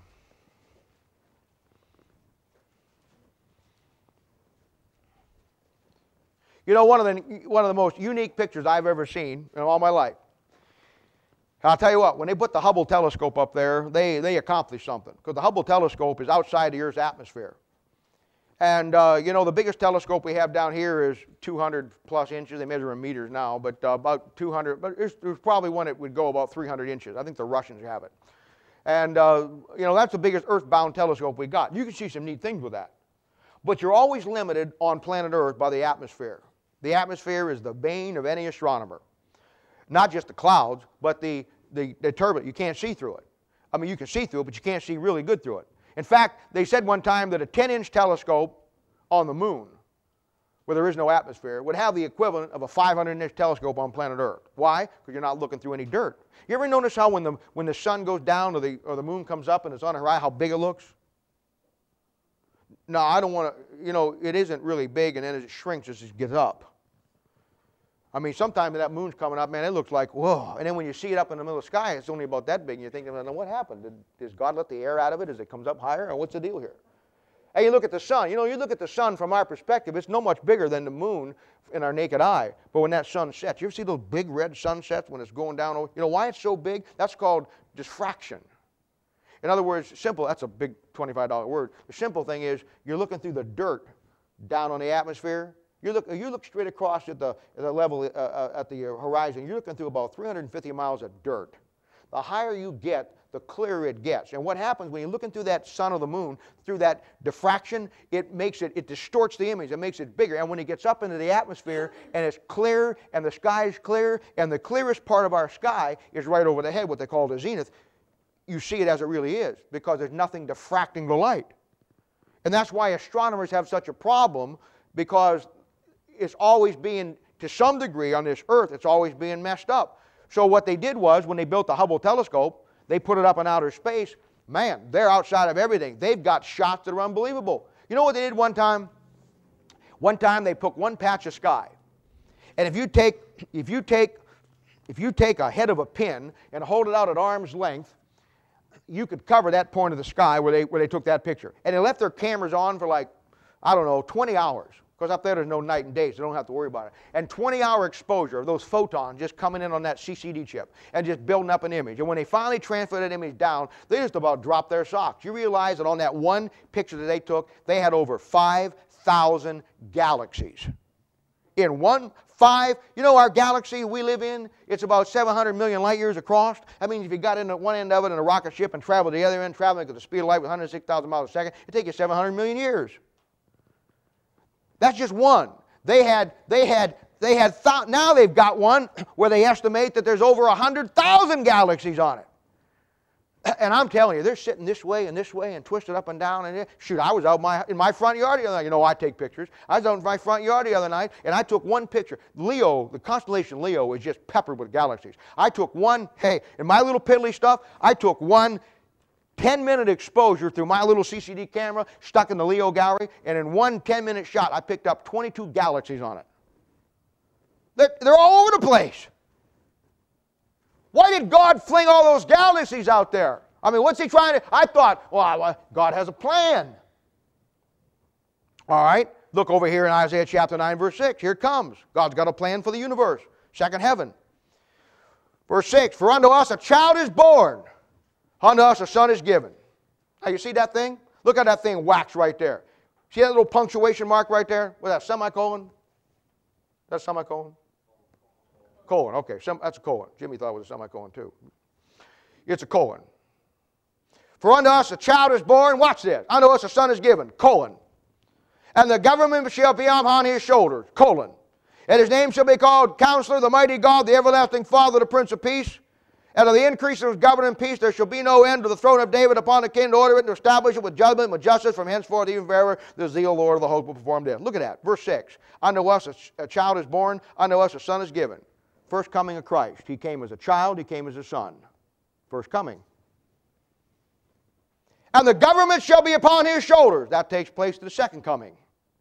You know, one of the, one of the most unique pictures I've ever seen in all my life. I'll tell you what, when they put the Hubble telescope up there, they, they accomplished something. Because the Hubble telescope is outside the Earth's atmosphere. And, uh, you know, the biggest telescope we have down here is two hundred plus inches. They measure in meters now, but uh, about two hundred. But there's, there's probably one that would go about three hundred inches. I think the Russians have it. And, uh, you know, that's the biggest earthbound telescope we got. You can see some neat things with that. But you're always limited on planet Earth by the atmosphere. The atmosphere is the bane of any astronomer. Not just the clouds, but the, the, the turbulence. You can't see through it. I mean, you can see through it, but you can't see really good through it. In fact, they said one time that a ten inch telescope on the moon, where there is no atmosphere, would have the equivalent of a five hundred inch telescope on planet Earth. Why? Because you're not looking through any dirt. You ever notice how when the, when the sun goes down or the, or the moon comes up and it's on the horizon, how big it looks? No, I don't want to, you know, it isn't really big, and then as it shrinks, as it gets up. I mean, sometimes that moon's coming up, man, it looks like, whoa. And then when you see it up in the middle of the sky, it's only about that big, and you're thinking, well, what happened? Did, does God let the air out of it as it comes up higher, or what's the deal here? And you look at the sun. You know, you look at the sun from our perspective, it's no much bigger than the moon in our naked eye. But when that sun sets, you ever see those big red sunsets when it's going down? You know why it's so big? That's called diffraction. In other words, simple, that's a big twenty-five dollar word. The simple thing is, you're looking through the dirt down on the atmosphere. You look, you look straight across at the, at the level, uh, uh, at the horizon, you're looking through about three hundred fifty miles of dirt. The higher you get, the clearer it gets. And what happens when you're looking through that sun or the moon, through that diffraction, it makes it, it distorts the image, it makes it bigger. And when it gets up into the atmosphere and it's clear and the sky is clear and the clearest part of our sky is right over the head, what they call the zenith, you see it as it really is because there's nothing diffracting the light. And that's why astronomers have such a problem, because it's always being to some degree on this earth, it's always being messed up. So what they did was, when they built the Hubble telescope, they put it up in outer space. Man, they're outside of everything. They've got shots that are unbelievable. You know what they did one time? One time they took one patch of sky. And if you take, if you take, if you take a head of a pin and hold it out at arm's length, you could cover that point of the sky where they, where they took that picture. And they left their cameras on for like, I don't know, twenty hours. Because up there there's no night and day, so they don't have to worry about it. And twenty hour exposure of those photons just coming in on that C C D chip and just building up an image. And when they finally transfer that image down, they just about dropped their socks. You realize that on that one picture that they took, they had over five thousand galaxies. In one, five, you know our galaxy we live in, it's about seven hundred million light years across. I mean, if you got in at one end of it in a rocket ship and traveled to the other end, traveling at the speed of light with one hundred six thousand miles a second, it'd take you seven hundred million years. That's just one. They had, they had, they had, th now they've got one where they estimate that there's over one hundred thousand galaxies on it. And I'm telling you, they're sitting this way and this way and twisted up and down. And shoot, I was out my, in my front yard the other night. You know, I take pictures. I was out in my front yard the other night, and I took one picture. Leo, the constellation Leo, is just peppered with galaxies. I took one, hey, in my little piddly stuff, I took one ten minute exposure through my little C C D camera stuck in the Leo gallery, and in one ten minute shot, I picked up twenty-two galaxies on it. They're, they're all over the place. Why did God fling all those galaxies out there? I mean, what's he trying to... I thought, well, God has a plan. All right, look over here in Isaiah chapter nine, verse six. Here it comes. God's got a plan for the universe. Second heaven. Verse six, for unto us a child is born, unto us a son is given. Now, you see that thing? Look at that thing wax right there. See that little punctuation mark right there? What's that, semicolon? That's semicolon? Colon, okay, Sem that's a colon. Jimmy thought it was a semicolon too. It's a colon. For unto us a child is born, watch this, unto us a son is given, colon. And the government shall be upon his shoulders, colon. And his name shall be called Counselor, the Mighty God, the Everlasting Father, the Prince of Peace. And of the increase of his government and peace there shall be no end to the throne of David upon the kingdom, to order it and to establish it with judgment and with justice from henceforth even forever. The zeal, Lord of the host, will perform this. Look at that, verse six. Unto us a, a child is born, unto us a son is given. First coming of Christ. He came as a child, he came as a son. First coming. And the government shall be upon his shoulders. That takes place to the second coming.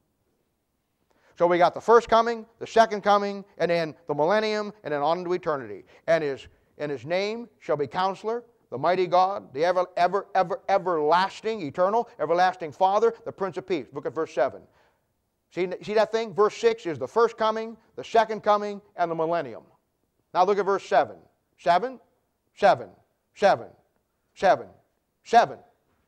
So we got the first coming, the second coming, and then the millennium, and then on into eternity. And his, and his name shall be Counselor, the Mighty God, the ever, ever, ever, everlasting, eternal, everlasting Father, the Prince of Peace. Look at verse seven. See, see that thing? Verse six is the first coming, the second coming, and the millennium. Now look at verse seven. Seven, seven, seven, seven, seven.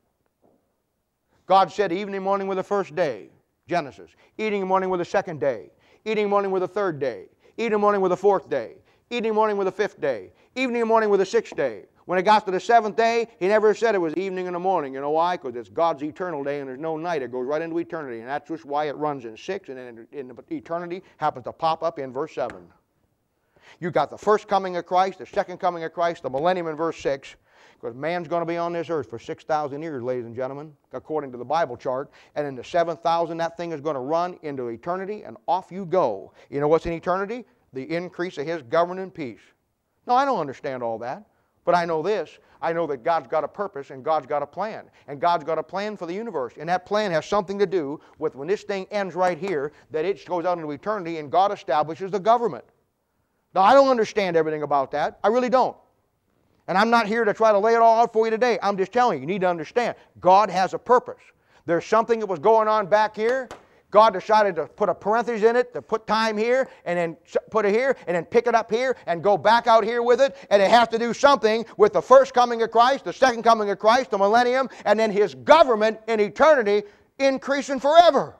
God said evening morning with the first day, Genesis. Eating morning with the second day. Eating morning with the third day. Eating morning with the fourth day. Evening morning with the fifth day. Evening morning with the sixth day. When it got to the seventh day, he never said it was evening and the morning. You know why? Because it's God's eternal day and there's no night. It goes right into eternity. And that's just why it runs in six, and then in the eternity happens to pop up in verse seven. You got the first coming of Christ, the second coming of Christ, the millennium in verse six. Because man's going to be on this earth for six thousand years, ladies and gentlemen, according to the Bible chart. And in the seventh thousand, that thing is going to run into eternity, and off you go. You know what's in eternity? The increase of his government and peace. No, I don't understand all that. But I know this. I know that God's got a purpose and God's got a plan. And God's got a plan for the universe. And that plan has something to do with when this thing ends right here, that it goes out into eternity and God establishes the government. Now, I don't understand everything about that. I really don't. And I'm not here to try to lay it all out for you today. I'm just telling you, you need to understand. God has a purpose. There's something that was going on back here. God decided to put a parenthesis in it, to put time here, and then put it here, and then pick it up here, and go back out here with it. And it has to do something with the first coming of Christ, the second coming of Christ, the millennium, and then his government in eternity increasing forever.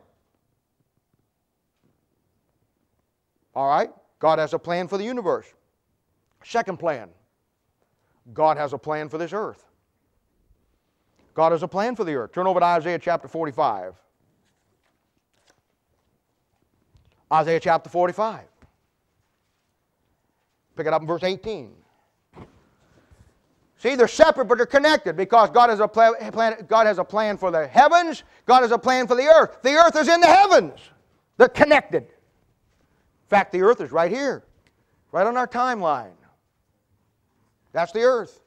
All right? God has a plan for the universe. Second plan. God has a plan for this earth. God has a plan for the earth. Turn over to Isaiah chapter forty-five. Isaiah chapter forty-five. Pick it up in verse eighteen. See, they're separate, but they're connected because God has a plan, God has a plan for the heavens. God has a plan for the earth. The earth is in the heavens. They're connected. fact, the earth is right here, right on our timeline. That's the earth.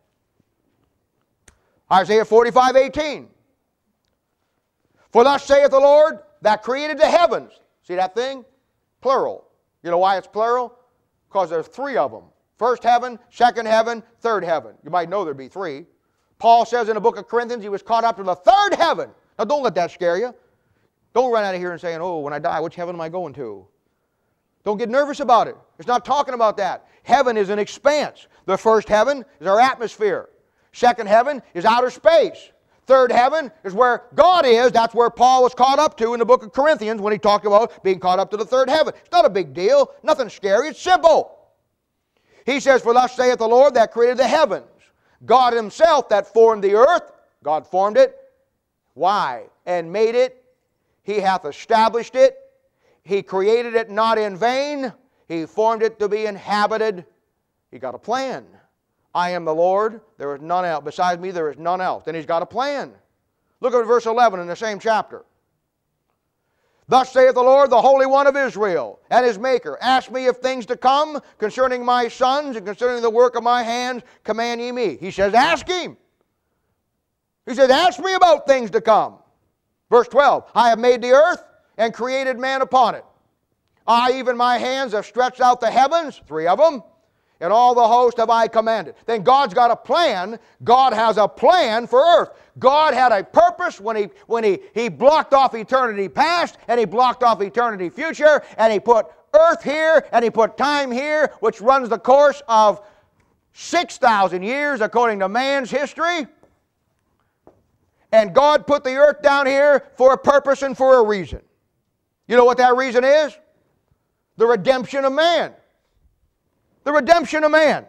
Isaiah forty-five, eighteen. For thus saith the Lord that created the heavens. See that thing? Plural. You know why it's plural? Because there's three of them. First heaven, second heaven, third heaven. You might know there'd be three. Paul says in the book of Corinthians he was caught up to the third heaven. Now don't let that scare you. Don't run out of here and saying, oh, when I die, which heaven am I going to? Don't get nervous about it. It's not talking about that. Heaven is an expanse. The first heaven is our atmosphere. Second heaven is outer space. Third heaven is where God is. That's where Paul was caught up to in the book of Corinthians when he talked about being caught up to the third heaven. It's not a big deal. Nothing scary. It's simple. He says, for thus saith the Lord that created the heavens. God himself that formed the earth. God formed it. Why? And made it. He hath established it. He created it not in vain. He formed it to be inhabited. He got a plan. I am the Lord, there is none else. Besides me, there is none else. Then he's got a plan. Look at verse eleven in the same chapter. Thus saith the Lord, the Holy One of Israel, and his Maker, ask me of things to come concerning my sons and concerning the work of my hands, command ye me. He says, ask him. He says, ask me about things to come. Verse twelve, I have made the earth and created man upon it. I, even my hands, have stretched out the heavens, three of them, and all the host have I commanded. Then God's got a plan. God has a plan for earth. God had a purpose when He, when he, he blocked off eternity past, and He blocked off eternity future, and He put earth here, and He put time here, which runs the course of six thousand years according to man's history. And God put the earth down here for a purpose and for a reason. You know what that reason is? The redemption of man. The redemption of man.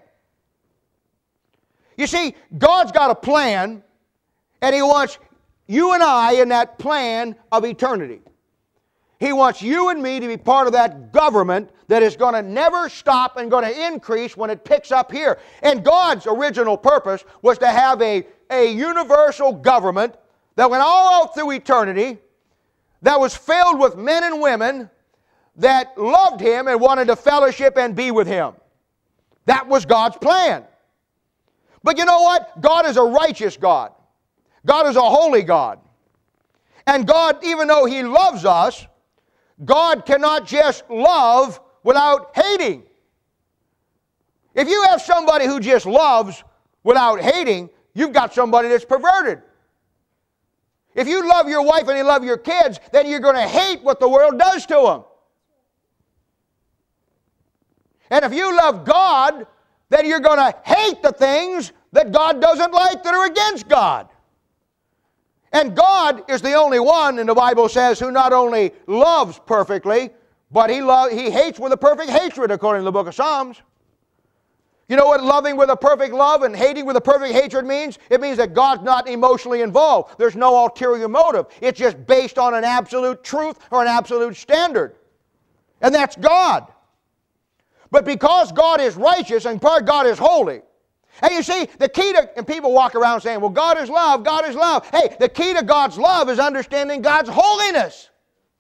You see, God's got a plan, and He wants you and I in that plan of eternity. He wants you and me to be part of that government that is going to never stop and going to increase when it picks up here. And God's original purpose was to have a, a universal government that went all out through eternity, that was filled with men and women that loved Him and wanted to fellowship and be with Him. That was God's plan. But you know what? God is a righteous God. God is a holy God. And God, even though He loves us, God cannot just love without hating. If you have somebody who just loves without hating, you've got somebody that's perverted. If you love your wife and you love your kids, then you're going to hate what the world does to them. And if you love God, then you're going to hate the things that God doesn't like that are against God. And God is the only one, and the Bible says, who not only loves perfectly, but He, lo- he hates with a perfect hatred, according to the book of Psalms. You know what loving with a perfect love and hating with a perfect hatred means? It means that God's not emotionally involved. There's no ulterior motive. It's just based on an absolute truth or an absolute standard. And that's God. But because God is righteous and God is holy, and you see, the key to, and people walk around saying, well, God is love, God is love. Hey, the key to God's love is understanding God's holiness.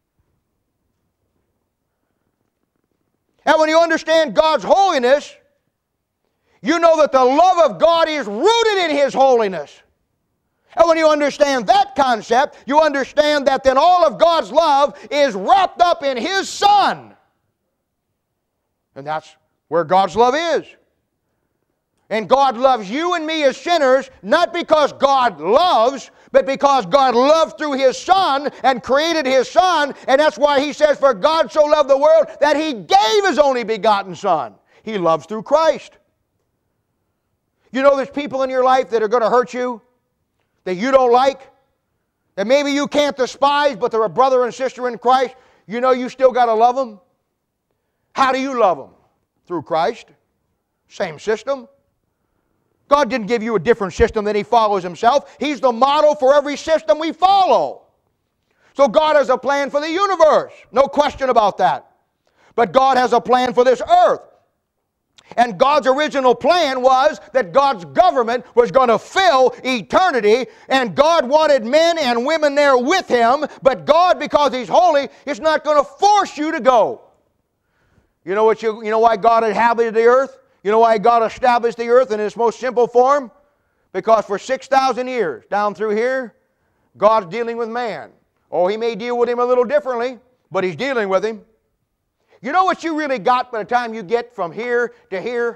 And when you understand God's holiness, you know that the love of God is rooted in His holiness. And when you understand that concept, you understand that then all of God's love is wrapped up in His Son. And that's where God's love is. And God loves you and me as sinners, not because God loves, but because God loved through His Son and created His Son. And that's why He says, for God so loved the world that He gave His only begotten Son. He loves through Christ. You know there's people in your life that are going to hurt you, that you don't like, that maybe you can't despise, but they're a brother and sister in Christ. You know you still got to love them. How do you love them? Through Christ. Same system. God didn't give you a different system than He follows Himself. He's the model for every system we follow. So God has a plan for the universe. No question about that. But God has a plan for this earth. And God's original plan was that God's government was going to fill eternity, and God wanted men and women there with Him, but God, because He's holy, is not going to force you to go. You know what you, you know why God inhabited the earth? You know why God established the earth in its most simple form? Because for six thousand years, down through here, God's dealing with man. Oh, He may deal with him a little differently, but He's dealing with him. You know what you really got by the time you get from here to here?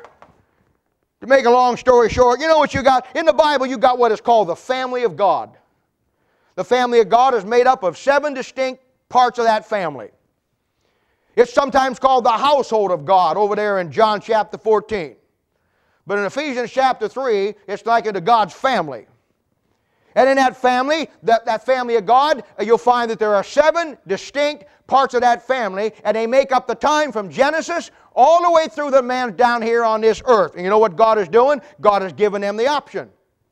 To make a long story short, you know what you got? In the Bible, you got what is called the family of God. The family of God is made up of seven distinct parts of that family. It's sometimes called the household of God over there in John chapter fourteen. But in Ephesians chapter three, it's likened to God's family. And in that family, that, that family of God, you'll find that there are seven distinct parts of that family, and they make up the time from Genesis all the way through the man down here on this earth. And you know what God is doing? God has given them the option.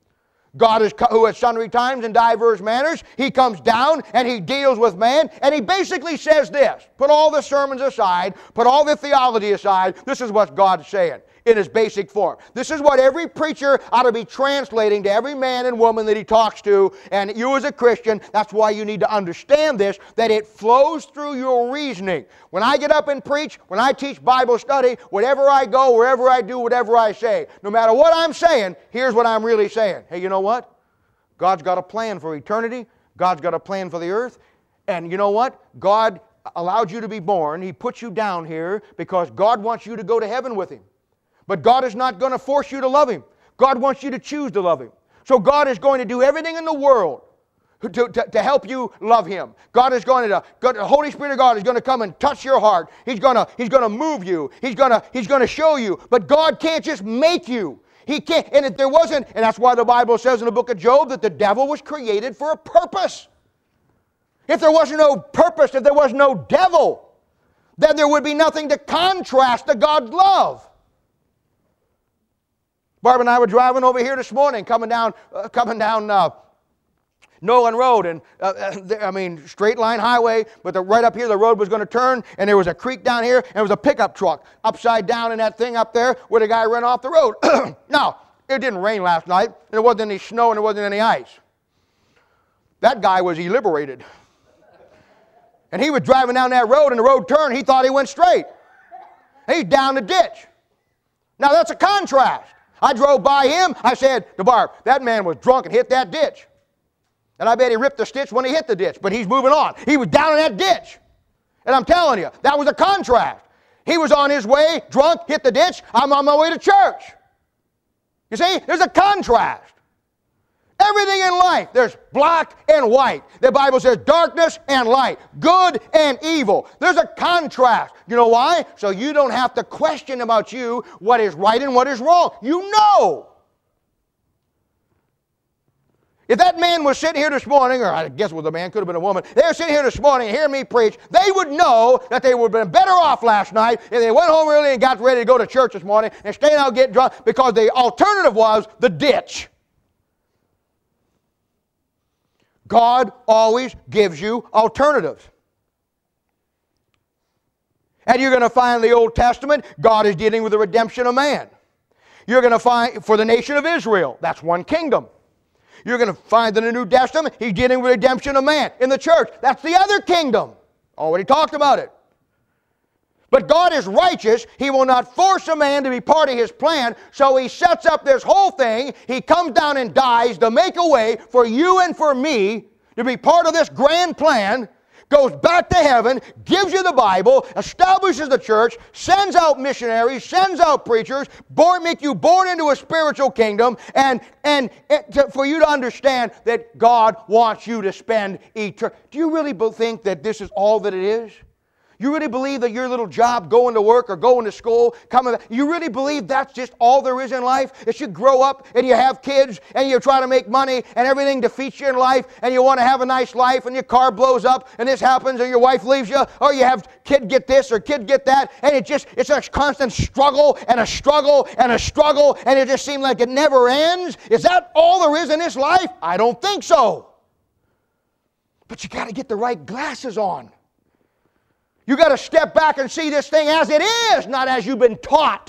God is, who at sundry times in diverse manners, He comes down and He deals with man, and He basically says this. Put all the sermons aside, put all the theology aside, this is what God's saying in His basic form. This is what every preacher ought to be translating to every man and woman that he talks to, and you as a Christian, that's why you need to understand this, that it flows through your reasoning. When I get up and preach, when I teach Bible study, wherever I go, wherever I do, whatever I say, no matter what I'm saying, here's what I'm really saying. Hey, you know what? God's got a plan for eternity. God's got a plan for the earth. And you know what? God allowed you to be born. He put you down here because God wants you to go to heaven with Him. But God is not going to force you to love Him. God wants you to choose to love Him. So God is going to do everything in the world to, to, to help you love Him. God is going to, God, the Holy Spirit of God is going to come and touch your heart. He's going to, He's going to move you. He's going to, He's going to show you. But God can't just make you. He can't. And if there wasn't, and that's why the Bible says in the book of Job that the devil was created for a purpose. If there was no purpose, if there was no devil, then there would be nothing to contrast to God's love. Barb and I were driving over here this morning, coming down, uh, coming down uh, Nolan Road, and uh, I mean straight line highway. But the, right up here, the road was going to turn, and there was a creek down here, and there was a pickup truck upside down in that thing up there where the guy ran off the road. Now, it didn't rain last night, and there wasn't any snow, and there wasn't any ice. That guy was liberated, and he was driving down that road, and the road turned. He thought he went straight. He's down the ditch. Now that's a contrast. I drove by him. I said to Barb, that man was drunk and hit that ditch. And I bet he ripped the stitch when he hit the ditch, but he's moving on. He was down in that ditch. And I'm telling you, that was a contrast. He was on his way, drunk, hit the ditch. I'm on my way to church. You see, there's a contrast. Everything in life, there's black and white. The Bible says darkness and light, good and evil. There's a contrast. You know why? So you don't have to question about you what is right and what is wrong. You know. If that man was sitting here this morning, or I guess it was a man, could have been a woman, they were sitting here this morning and hearing me preach, they would know that they would have been better off last night if they went home early and got ready to go to church this morning and stayed out getting drunk, because the alternative was the ditch. God always gives you alternatives. And you're going to find in the Old Testament, God is dealing with the redemption of man. You're going to find, for the nation of Israel, that's one kingdom. You're going to find in the New Testament, He's dealing with redemption of man. In the church, that's the other kingdom. Already talked about it. But God is righteous. He will not force a man to be part of His plan, so He sets up this whole thing. He comes down and dies to make a way for you and for me to be part of this grand plan, goes back to heaven, gives you the Bible, establishes the church, sends out missionaries, sends out preachers, born, make you born into a spiritual kingdom, and, and, and to, for you to understand that God wants you to spend eternity. Do you really think that this is all that it is? You really believe that your little job, going to work or going to school, coming back, you really believe that's just all there is in life? That you grow up and you have kids and you try to make money and everything defeats you in life and you want to have a nice life and your car blows up and this happens or your wife leaves you or you have kid get this or kid get that, and it just, it's a constant struggle and a struggle and a struggle and it just seems like it never ends? Is that all there is in this life? I don't think so. But you got to get the right glasses on. You got to step back and see this thing as it is, not as you've been taught.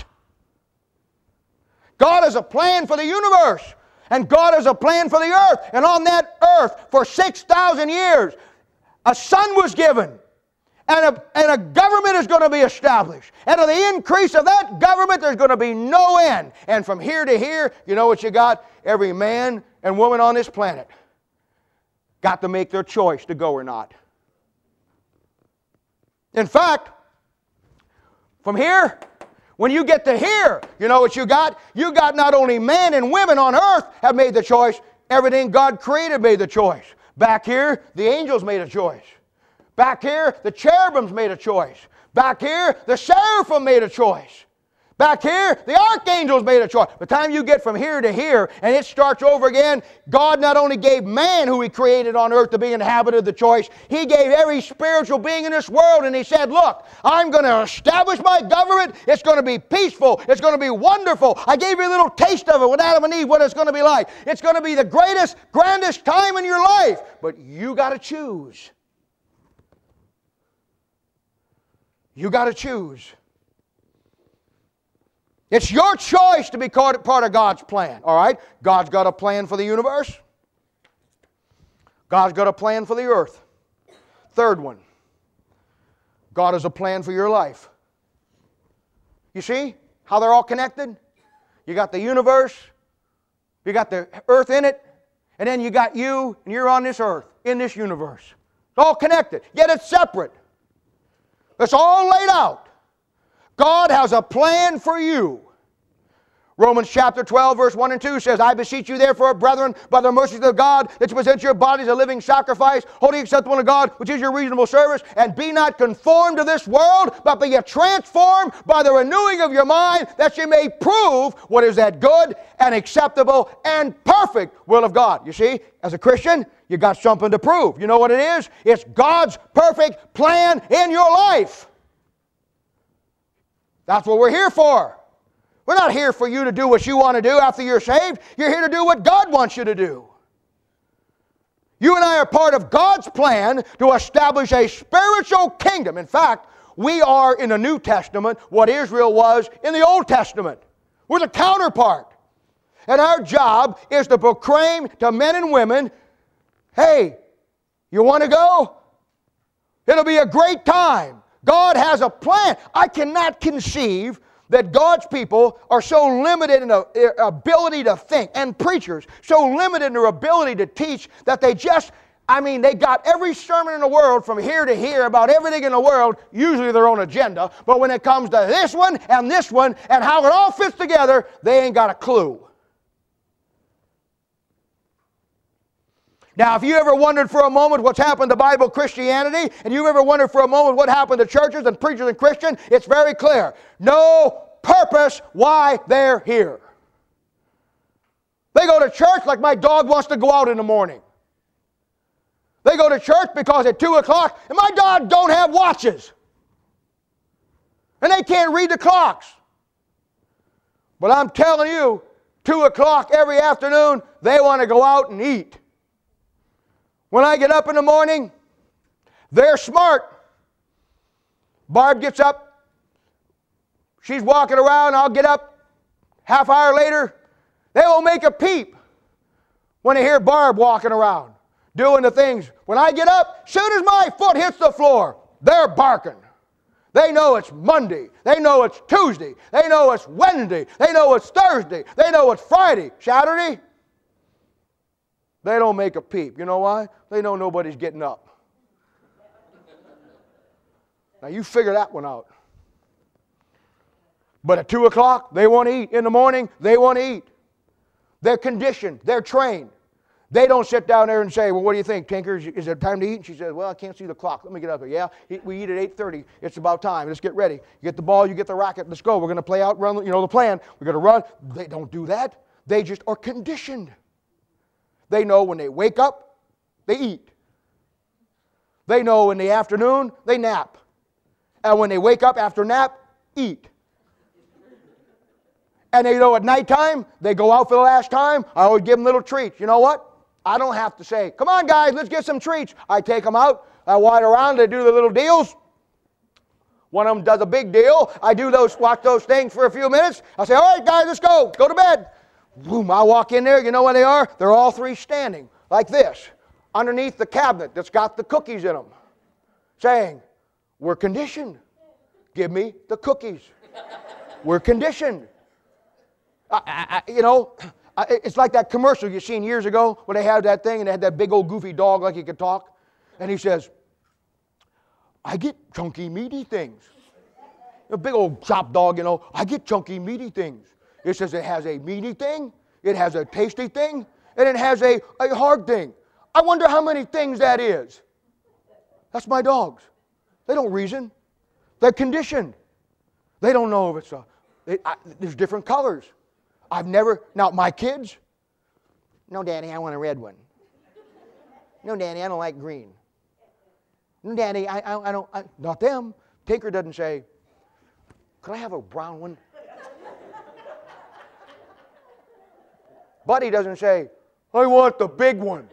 God has a plan for the universe, and God has a plan for the earth. And on that earth, for six thousand years, a son was given. And a, and a government is going to be established. And of the increase of that government, there's going to be no end. And from here to here, you know what you got? Every man and woman on this planet got to make their choice to go or not. In fact, from here, when you get to here, you know what you got? You got not only men and women on earth have made the choice, everything God created made the choice. Back here, the angels made a choice. Back here, the cherubims made a choice. Back here, the seraphim made a choice. Back here, the archangels made a choice. By the time you get from here to here and it starts over again, God not only gave man who He created on earth to be inhabited the choice, He gave every spiritual being in this world, and He said, look, I'm going to establish my government. It's going to be peaceful. It's going to be wonderful. I gave you a little taste of it with Adam and Eve, what it's going to be like. It's going to be the greatest, grandest time in your life. But you got to choose. You got to choose. It's your choice to be part of God's plan, all right? God's got a plan for the universe. God's got a plan for the earth. Third one, God has a plan for your life. You see how they're all connected? You got the universe, you got the earth in it, and then you got you, and you're on this earth, in this universe. It's all connected, yet it's separate. It's all laid out. God has a plan for you. Romans chapter twelve, verse one and two says, I beseech you therefore, brethren, by the mercies of God, that you present your bodies a living sacrifice, holy acceptable to God, which is your reasonable service, and be not conformed to this world, but be ye transformed by the renewing of your mind, that ye may prove what is that good and acceptable and perfect will of God. You see, as a Christian, you got something to prove. You know what it is? It's God's perfect plan in your life. That's what we're here for. We're not here for you to do what you want to do after you're saved. You're here to do what God wants you to do. You and I are part of God's plan to establish a spiritual kingdom. In fact, we are in the New Testament what Israel was in the Old Testament. We're the counterpart. And our job is to proclaim to men and women, hey, you want to go? It'll be a great time. God has a plan. I cannot conceive that God's people are so limited in their ability to think, and preachers so limited in their ability to teach, that they just, I mean, they got every sermon in the world from here to here about everything in the world, usually their own agenda, but when it comes to this one and this one and how it all fits together, they ain't got a clue. Now, if you ever wondered for a moment what's happened to Bible Christianity, and you ever wondered for a moment what happened to churches and preachers and Christians, it's very clear. No purpose why they're here. They go to church like my dog wants to go out in the morning. They go to church because at two o'clock, and my dog don't have watches. And they can't read the clocks. But I'm telling you, two o'clock every afternoon, they want to go out and eat. When I get up in the morning, they're smart. Barb gets up. She's walking around. I'll get up. Half hour later, they won't make a peep when they hear Barb walking around, doing the things. When I get up, soon as my foot hits the floor, they're barking. They know it's Monday. They know it's Tuesday. They know it's Wednesday. They know it's Thursday. They know it's Friday. Saturday? They don't make a peep. You know why? They know nobody's getting up. Now you figure that one out. But at two o'clock, they want to eat. In the morning, they want to eat. They're conditioned. They're trained. They don't sit down there and say, well, what do you think, Tinker? Is it time to eat? And she says, well, I can't see the clock. Let me get up there. Yeah, we eat at eight thirty. It's about time. Let's get ready. You get the ball, you get the racket. Let's go. We're going to play out, run, you know the plan. We're going to run. They don't do that. They just are conditioned. They know when they wake up, they eat. They know in the afternoon, they nap. And when they wake up after nap, eat. And they know at nighttime, they go out for the last time. I always give them little treats. You know what? I don't have to say, come on guys, let's get some treats. I take them out. I wander around. They do the little deals. One of them does a big deal. I do those, watch those things for a few minutes. I say, all right guys, let's go. Go to bed. Boom, I walk in there, you know where they are? They're all three standing like this, underneath the cabinet that's got the cookies in them, saying, We're conditioned. Give me the cookies. We're conditioned. I, I, I, you know, I, it's like that commercial you seen years ago where they had that thing and they had that big old goofy dog like he could talk. And he says, I get chunky meaty things. A big old chop dog, you know, I get chunky meaty things. It says it has a meaty thing, it has a tasty thing, and it has a, a hard thing. I wonder how many things that is. That's my dogs. They don't reason. They're conditioned. They don't know if it's a, it, I, there's different colors. I've never, now my kids, no Daddy, I want a red one. No Daddy, I don't like green. No Daddy, I, I, I don't, I, not them. Tinker doesn't say, could I have a brown one? Buddy doesn't say, I want the big one.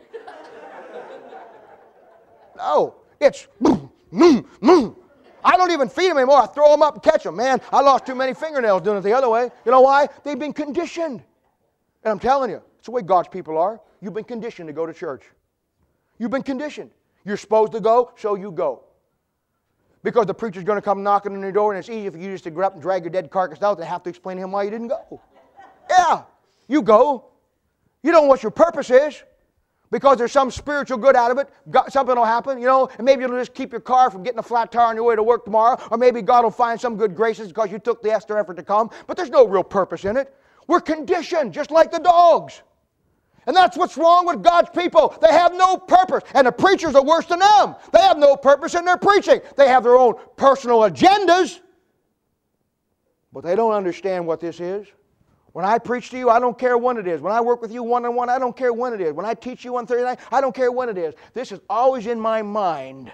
No, it's, mm, mm, mm. I don't even feed them anymore. I throw them up and catch them. Man, I lost too many fingernails doing it the other way. You know why? They've been conditioned. And I'm telling you, it's the way God's people are. You've been conditioned to go to church. You've been conditioned. You're supposed to go, so you go. Because the preacher's going to come knocking on your door, and it's easy for you just to get up and drag your dead carcass out and have to explain to him why you didn't go. Yeah, you go. You don't know what your purpose is. Because there's some spiritual good out of it. God, something will happen, you know, and maybe it'll just keep your car from getting a flat tire on your way to work tomorrow, or maybe God will find some good graces because you took the extra effort to come, but there's no real purpose in it. We're conditioned just like the dogs. And that's what's wrong with God's people. They have no purpose, and the preachers are worse than them. They have no purpose in their preaching. They have their own personal agendas, but they don't understand what this is. When I preach to you, I don't care when it is. When I work with you one-on-one, I don't care when it is. When I teach you on Thursday night, I don't care when it is. This is always in my mind.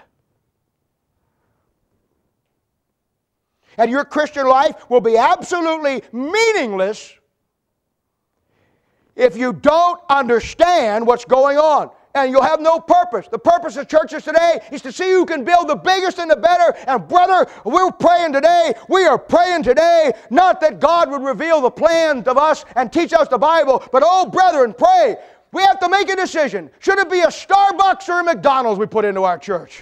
And your Christian life will be absolutely meaningless if you don't understand what's going on. And you'll have no purpose. The purpose of churches today is to see who can build the biggest and the better. And brother, we're praying today. We are praying today, not that God would reveal the plans of us and teach us the Bible, but oh, brethren, pray. We have to make a decision. Should it be a Starbucks or a McDonald's we put into our church?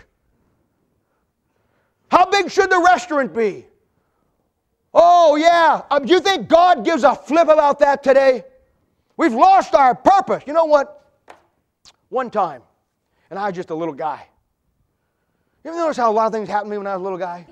How big should the restaurant be? Oh, yeah. Um, do you think God gives a flip about that today? We've lost our purpose. You know what? One time, and I was just a little guy. You ever notice how a lot of things happened to me when I was a little guy?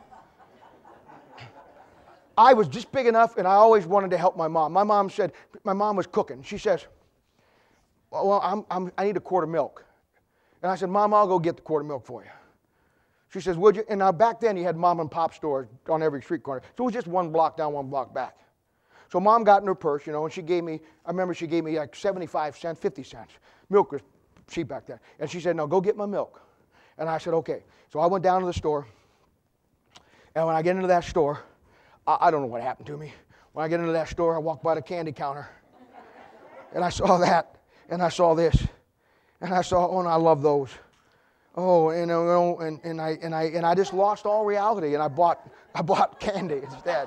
I was just big enough, and I always wanted to help my mom. My mom said, my mom was cooking. She says, well, I'm, I'm, I need a quart of milk. And I said, Mom, I'll go get the quart of milk for you. She says, would you? And now back then, you had mom and pop stores on every street corner. So it was just one block down, one block back. So Mom got in her purse, you know, and she gave me, I remember she gave me like seventy-five cents, fifty cents. Milk was cheap back then. And she said, no, go get my milk. And I said, okay. So I went down to the store. And when I get into that store, I, I don't know what happened to me. When I get into that store, I walk by the candy counter. And I saw that. And I saw this. And I saw, oh, and I love those. Oh, and, you know, and, and, I, and, I, and I just lost all reality. And I bought, I bought candy instead.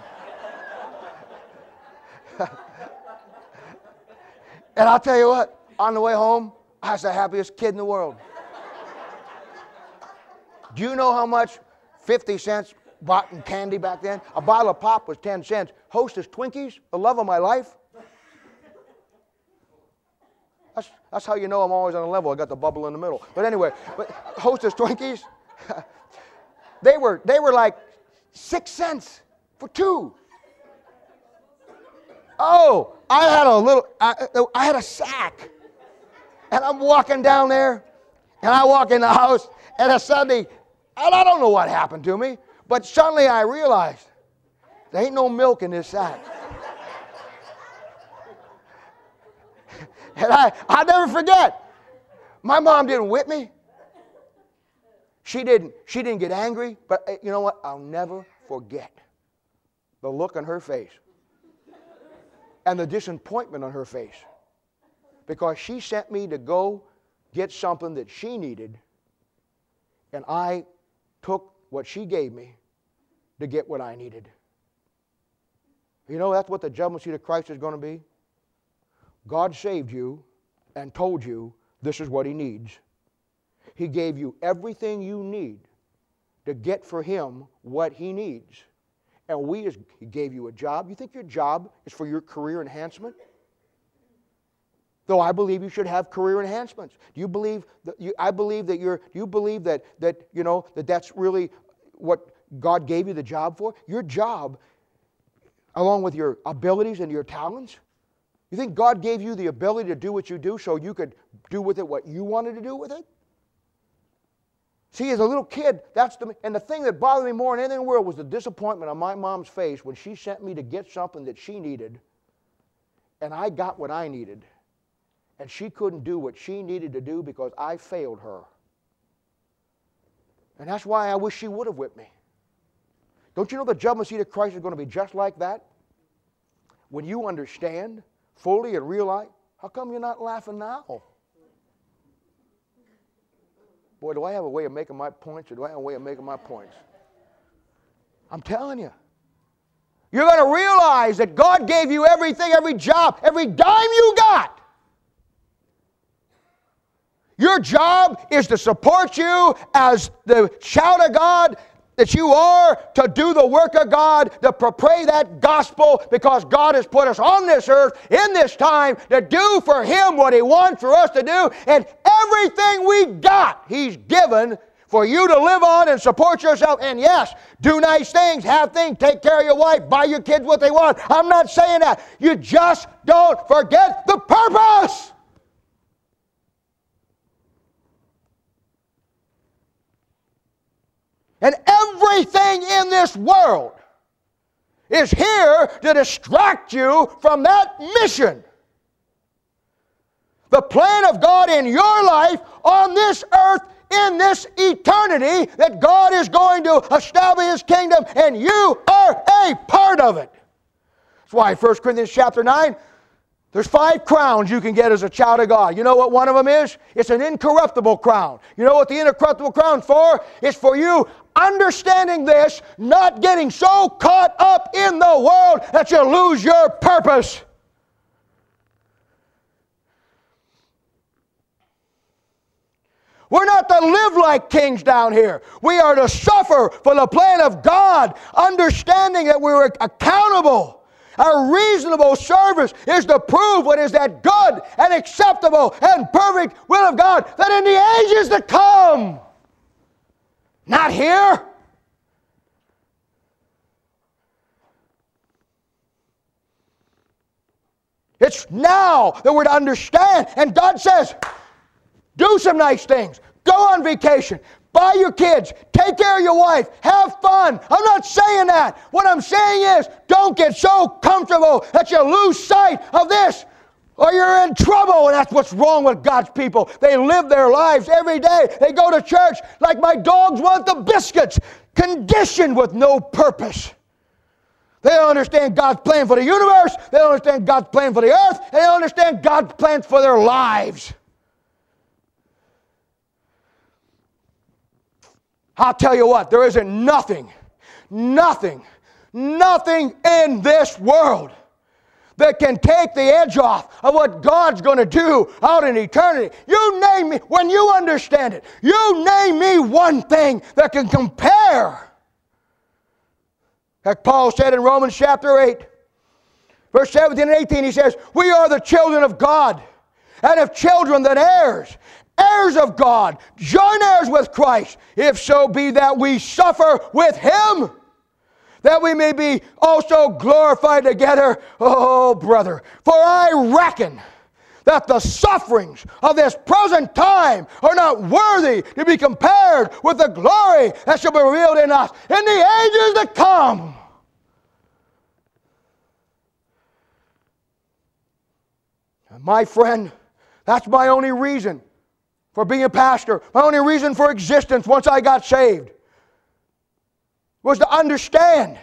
And I'll tell you what. On the way home, I was the happiest kid in the world. Do you know how much fifty cents bought in candy back then? A bottle of pop was ten cents. Hostess Twinkies, the love of my life. That's, that's how you know I'm always on a level. I got the bubble in the middle. But anyway, but Hostess Twinkies, they were, they were like six cents for two. Oh, I had a little, I, I had a sack. And I'm walking down there, and I walk in the house, and a Sunday, and I don't know what happened to me, but suddenly I realized there ain't no milk in this sack. And I, I'll never forget, my mom didn't whip me. She didn't, she didn't get angry, but you know what? I'll never forget the look on her face and the disappointment on her face. Because she sent me to go get something that she needed, and I took what she gave me to get what I needed. You know, that's what the judgment seat of Christ is going to be. God saved you and told you this is what He needs. He gave you everything you need to get for him what he needs. And we, as he gave you a job. You think your job is for your career enhancement? Though I believe you should have career enhancements. Do you believe that you, I believe that you're, do you believe that, that, you know, that that's really what God gave you the job for? Your job, along with your abilities and your talents, you think God gave you the ability to do what you do so you could do with it what you wanted to do with it? See, as a little kid, that's the, and the thing that bothered me more than anything in the world was the disappointment on my mom's face when she sent me to get something that she needed, and I got what I needed. And she couldn't do what she needed to do because I failed her. And that's why I wish she would have whipped me. Don't you know the judgment seat of Christ is going to be just like that? When you understand fully and realize, how come you're not laughing now? Boy, do I have a way of making my points, or do I have a way of making my points? I'm telling you. You're going to realize that God gave you everything, every job, every dime you got. Your job is to support you as the child of God that you are, to do the work of God, to pray that gospel, because God has put us on this earth in this time to do for Him what He wants for us to do. And everything we got, He's given for you to live on and support yourself. And yes, do nice things, have things, take care of your wife, buy your kids what they want. I'm not saying that. You just don't forget the purpose. And everything in this world is here to distract you from that mission. The plan of God in your life on this earth, in this eternity, that God is going to establish His kingdom, and you are a part of it. That's why First Corinthians chapter nine, there's five crowns you can get as a child of God. You know what one of them is? It's an incorruptible crown. You know what the incorruptible crown's for? It's for you understanding this, not getting so caught up in the world that you lose your purpose. We're not to live like kings down here. We are to suffer for the plan of God, understanding that we're accountable. Our reasonable service is to prove what is that good and acceptable and perfect will of God, that in the ages to come, not here. It's now that we're to understand. And God says, do some nice things. Go on vacation. Buy your kids. Take care of your wife. Have fun. I'm not saying that. What I'm saying is, don't get so comfortable that you lose sight of this, or you're in trouble. And that's what's wrong with God's people. They live their lives every day. They go to church like my dogs want the biscuits, conditioned with no purpose. They don't understand God's plan for the universe. They don't understand God's plan for the earth. They don't understand God's plans for their lives. I'll tell you what, there isn't nothing, nothing, nothing in this world that can take the edge off of what God's going to do out in eternity. You name me, when you understand it, you name me one thing that can compare. Like Paul said in Romans chapter eight, verse seventeen and eighteen, he says, we are the children of God, and if children, then heirs, heirs of God, joint heirs with Christ, if so be that we suffer with Him, that we may be also glorified together. Oh, brother, for I reckon that the sufferings of this present time are not worthy to be compared with the glory that shall be revealed in us in the ages to come. And my friend, that's my only reason for being a pastor. My only reason for existence once I got saved was to understand.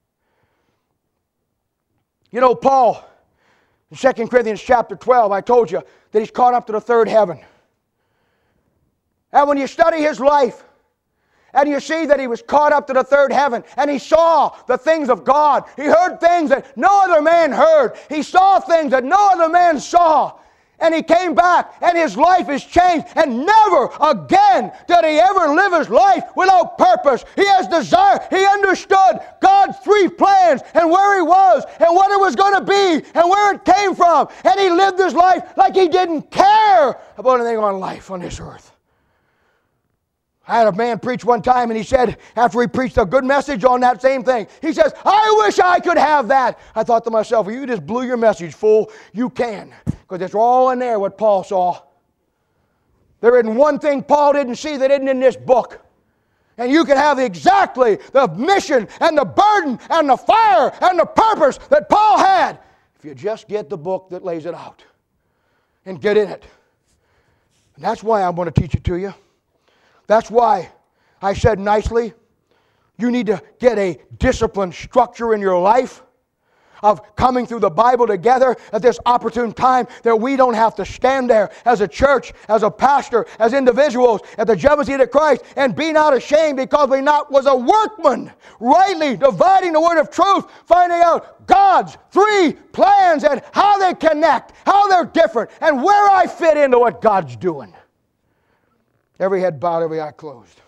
You know, Paul, in Second Corinthians chapter twelve, I told you that he's caught up to the third heaven. And when you study his life, and you see that he was caught up to the third heaven, and he saw the things of God. He heard things that no other man heard. He saw things that no other man saw. And he came back, and his life is changed, and never again did he ever live his life without purpose. He has desire. He understood God's three plans and where he was and what it was going to be and where it came from. And he lived his life like he didn't care about anything on life on this earth. I had a man preach one time, and he said, after he preached a good message on that same thing, he says, I wish I could have that. I thought to myself, well, you just blew your message, fool. You can, because it's all in there what Paul saw. There isn't one thing Paul didn't see that isn't in this book. And you can have exactly the mission and the burden and the fire and the purpose that Paul had if you just get the book that lays it out and get in it. And that's why I'm going to teach it to you. That's why I said nicely, you need to get a disciplined structure in your life of coming through the Bible together at this opportune time, that we don't have to stand there as a church, as a pastor, as individuals at the judgment seat of Christ and be not ashamed because we not was a workman, rightly dividing the word of truth, finding out God's three plans and how they connect, how they're different, and where I fit into what God's doing. Every head bowed, every eye closed.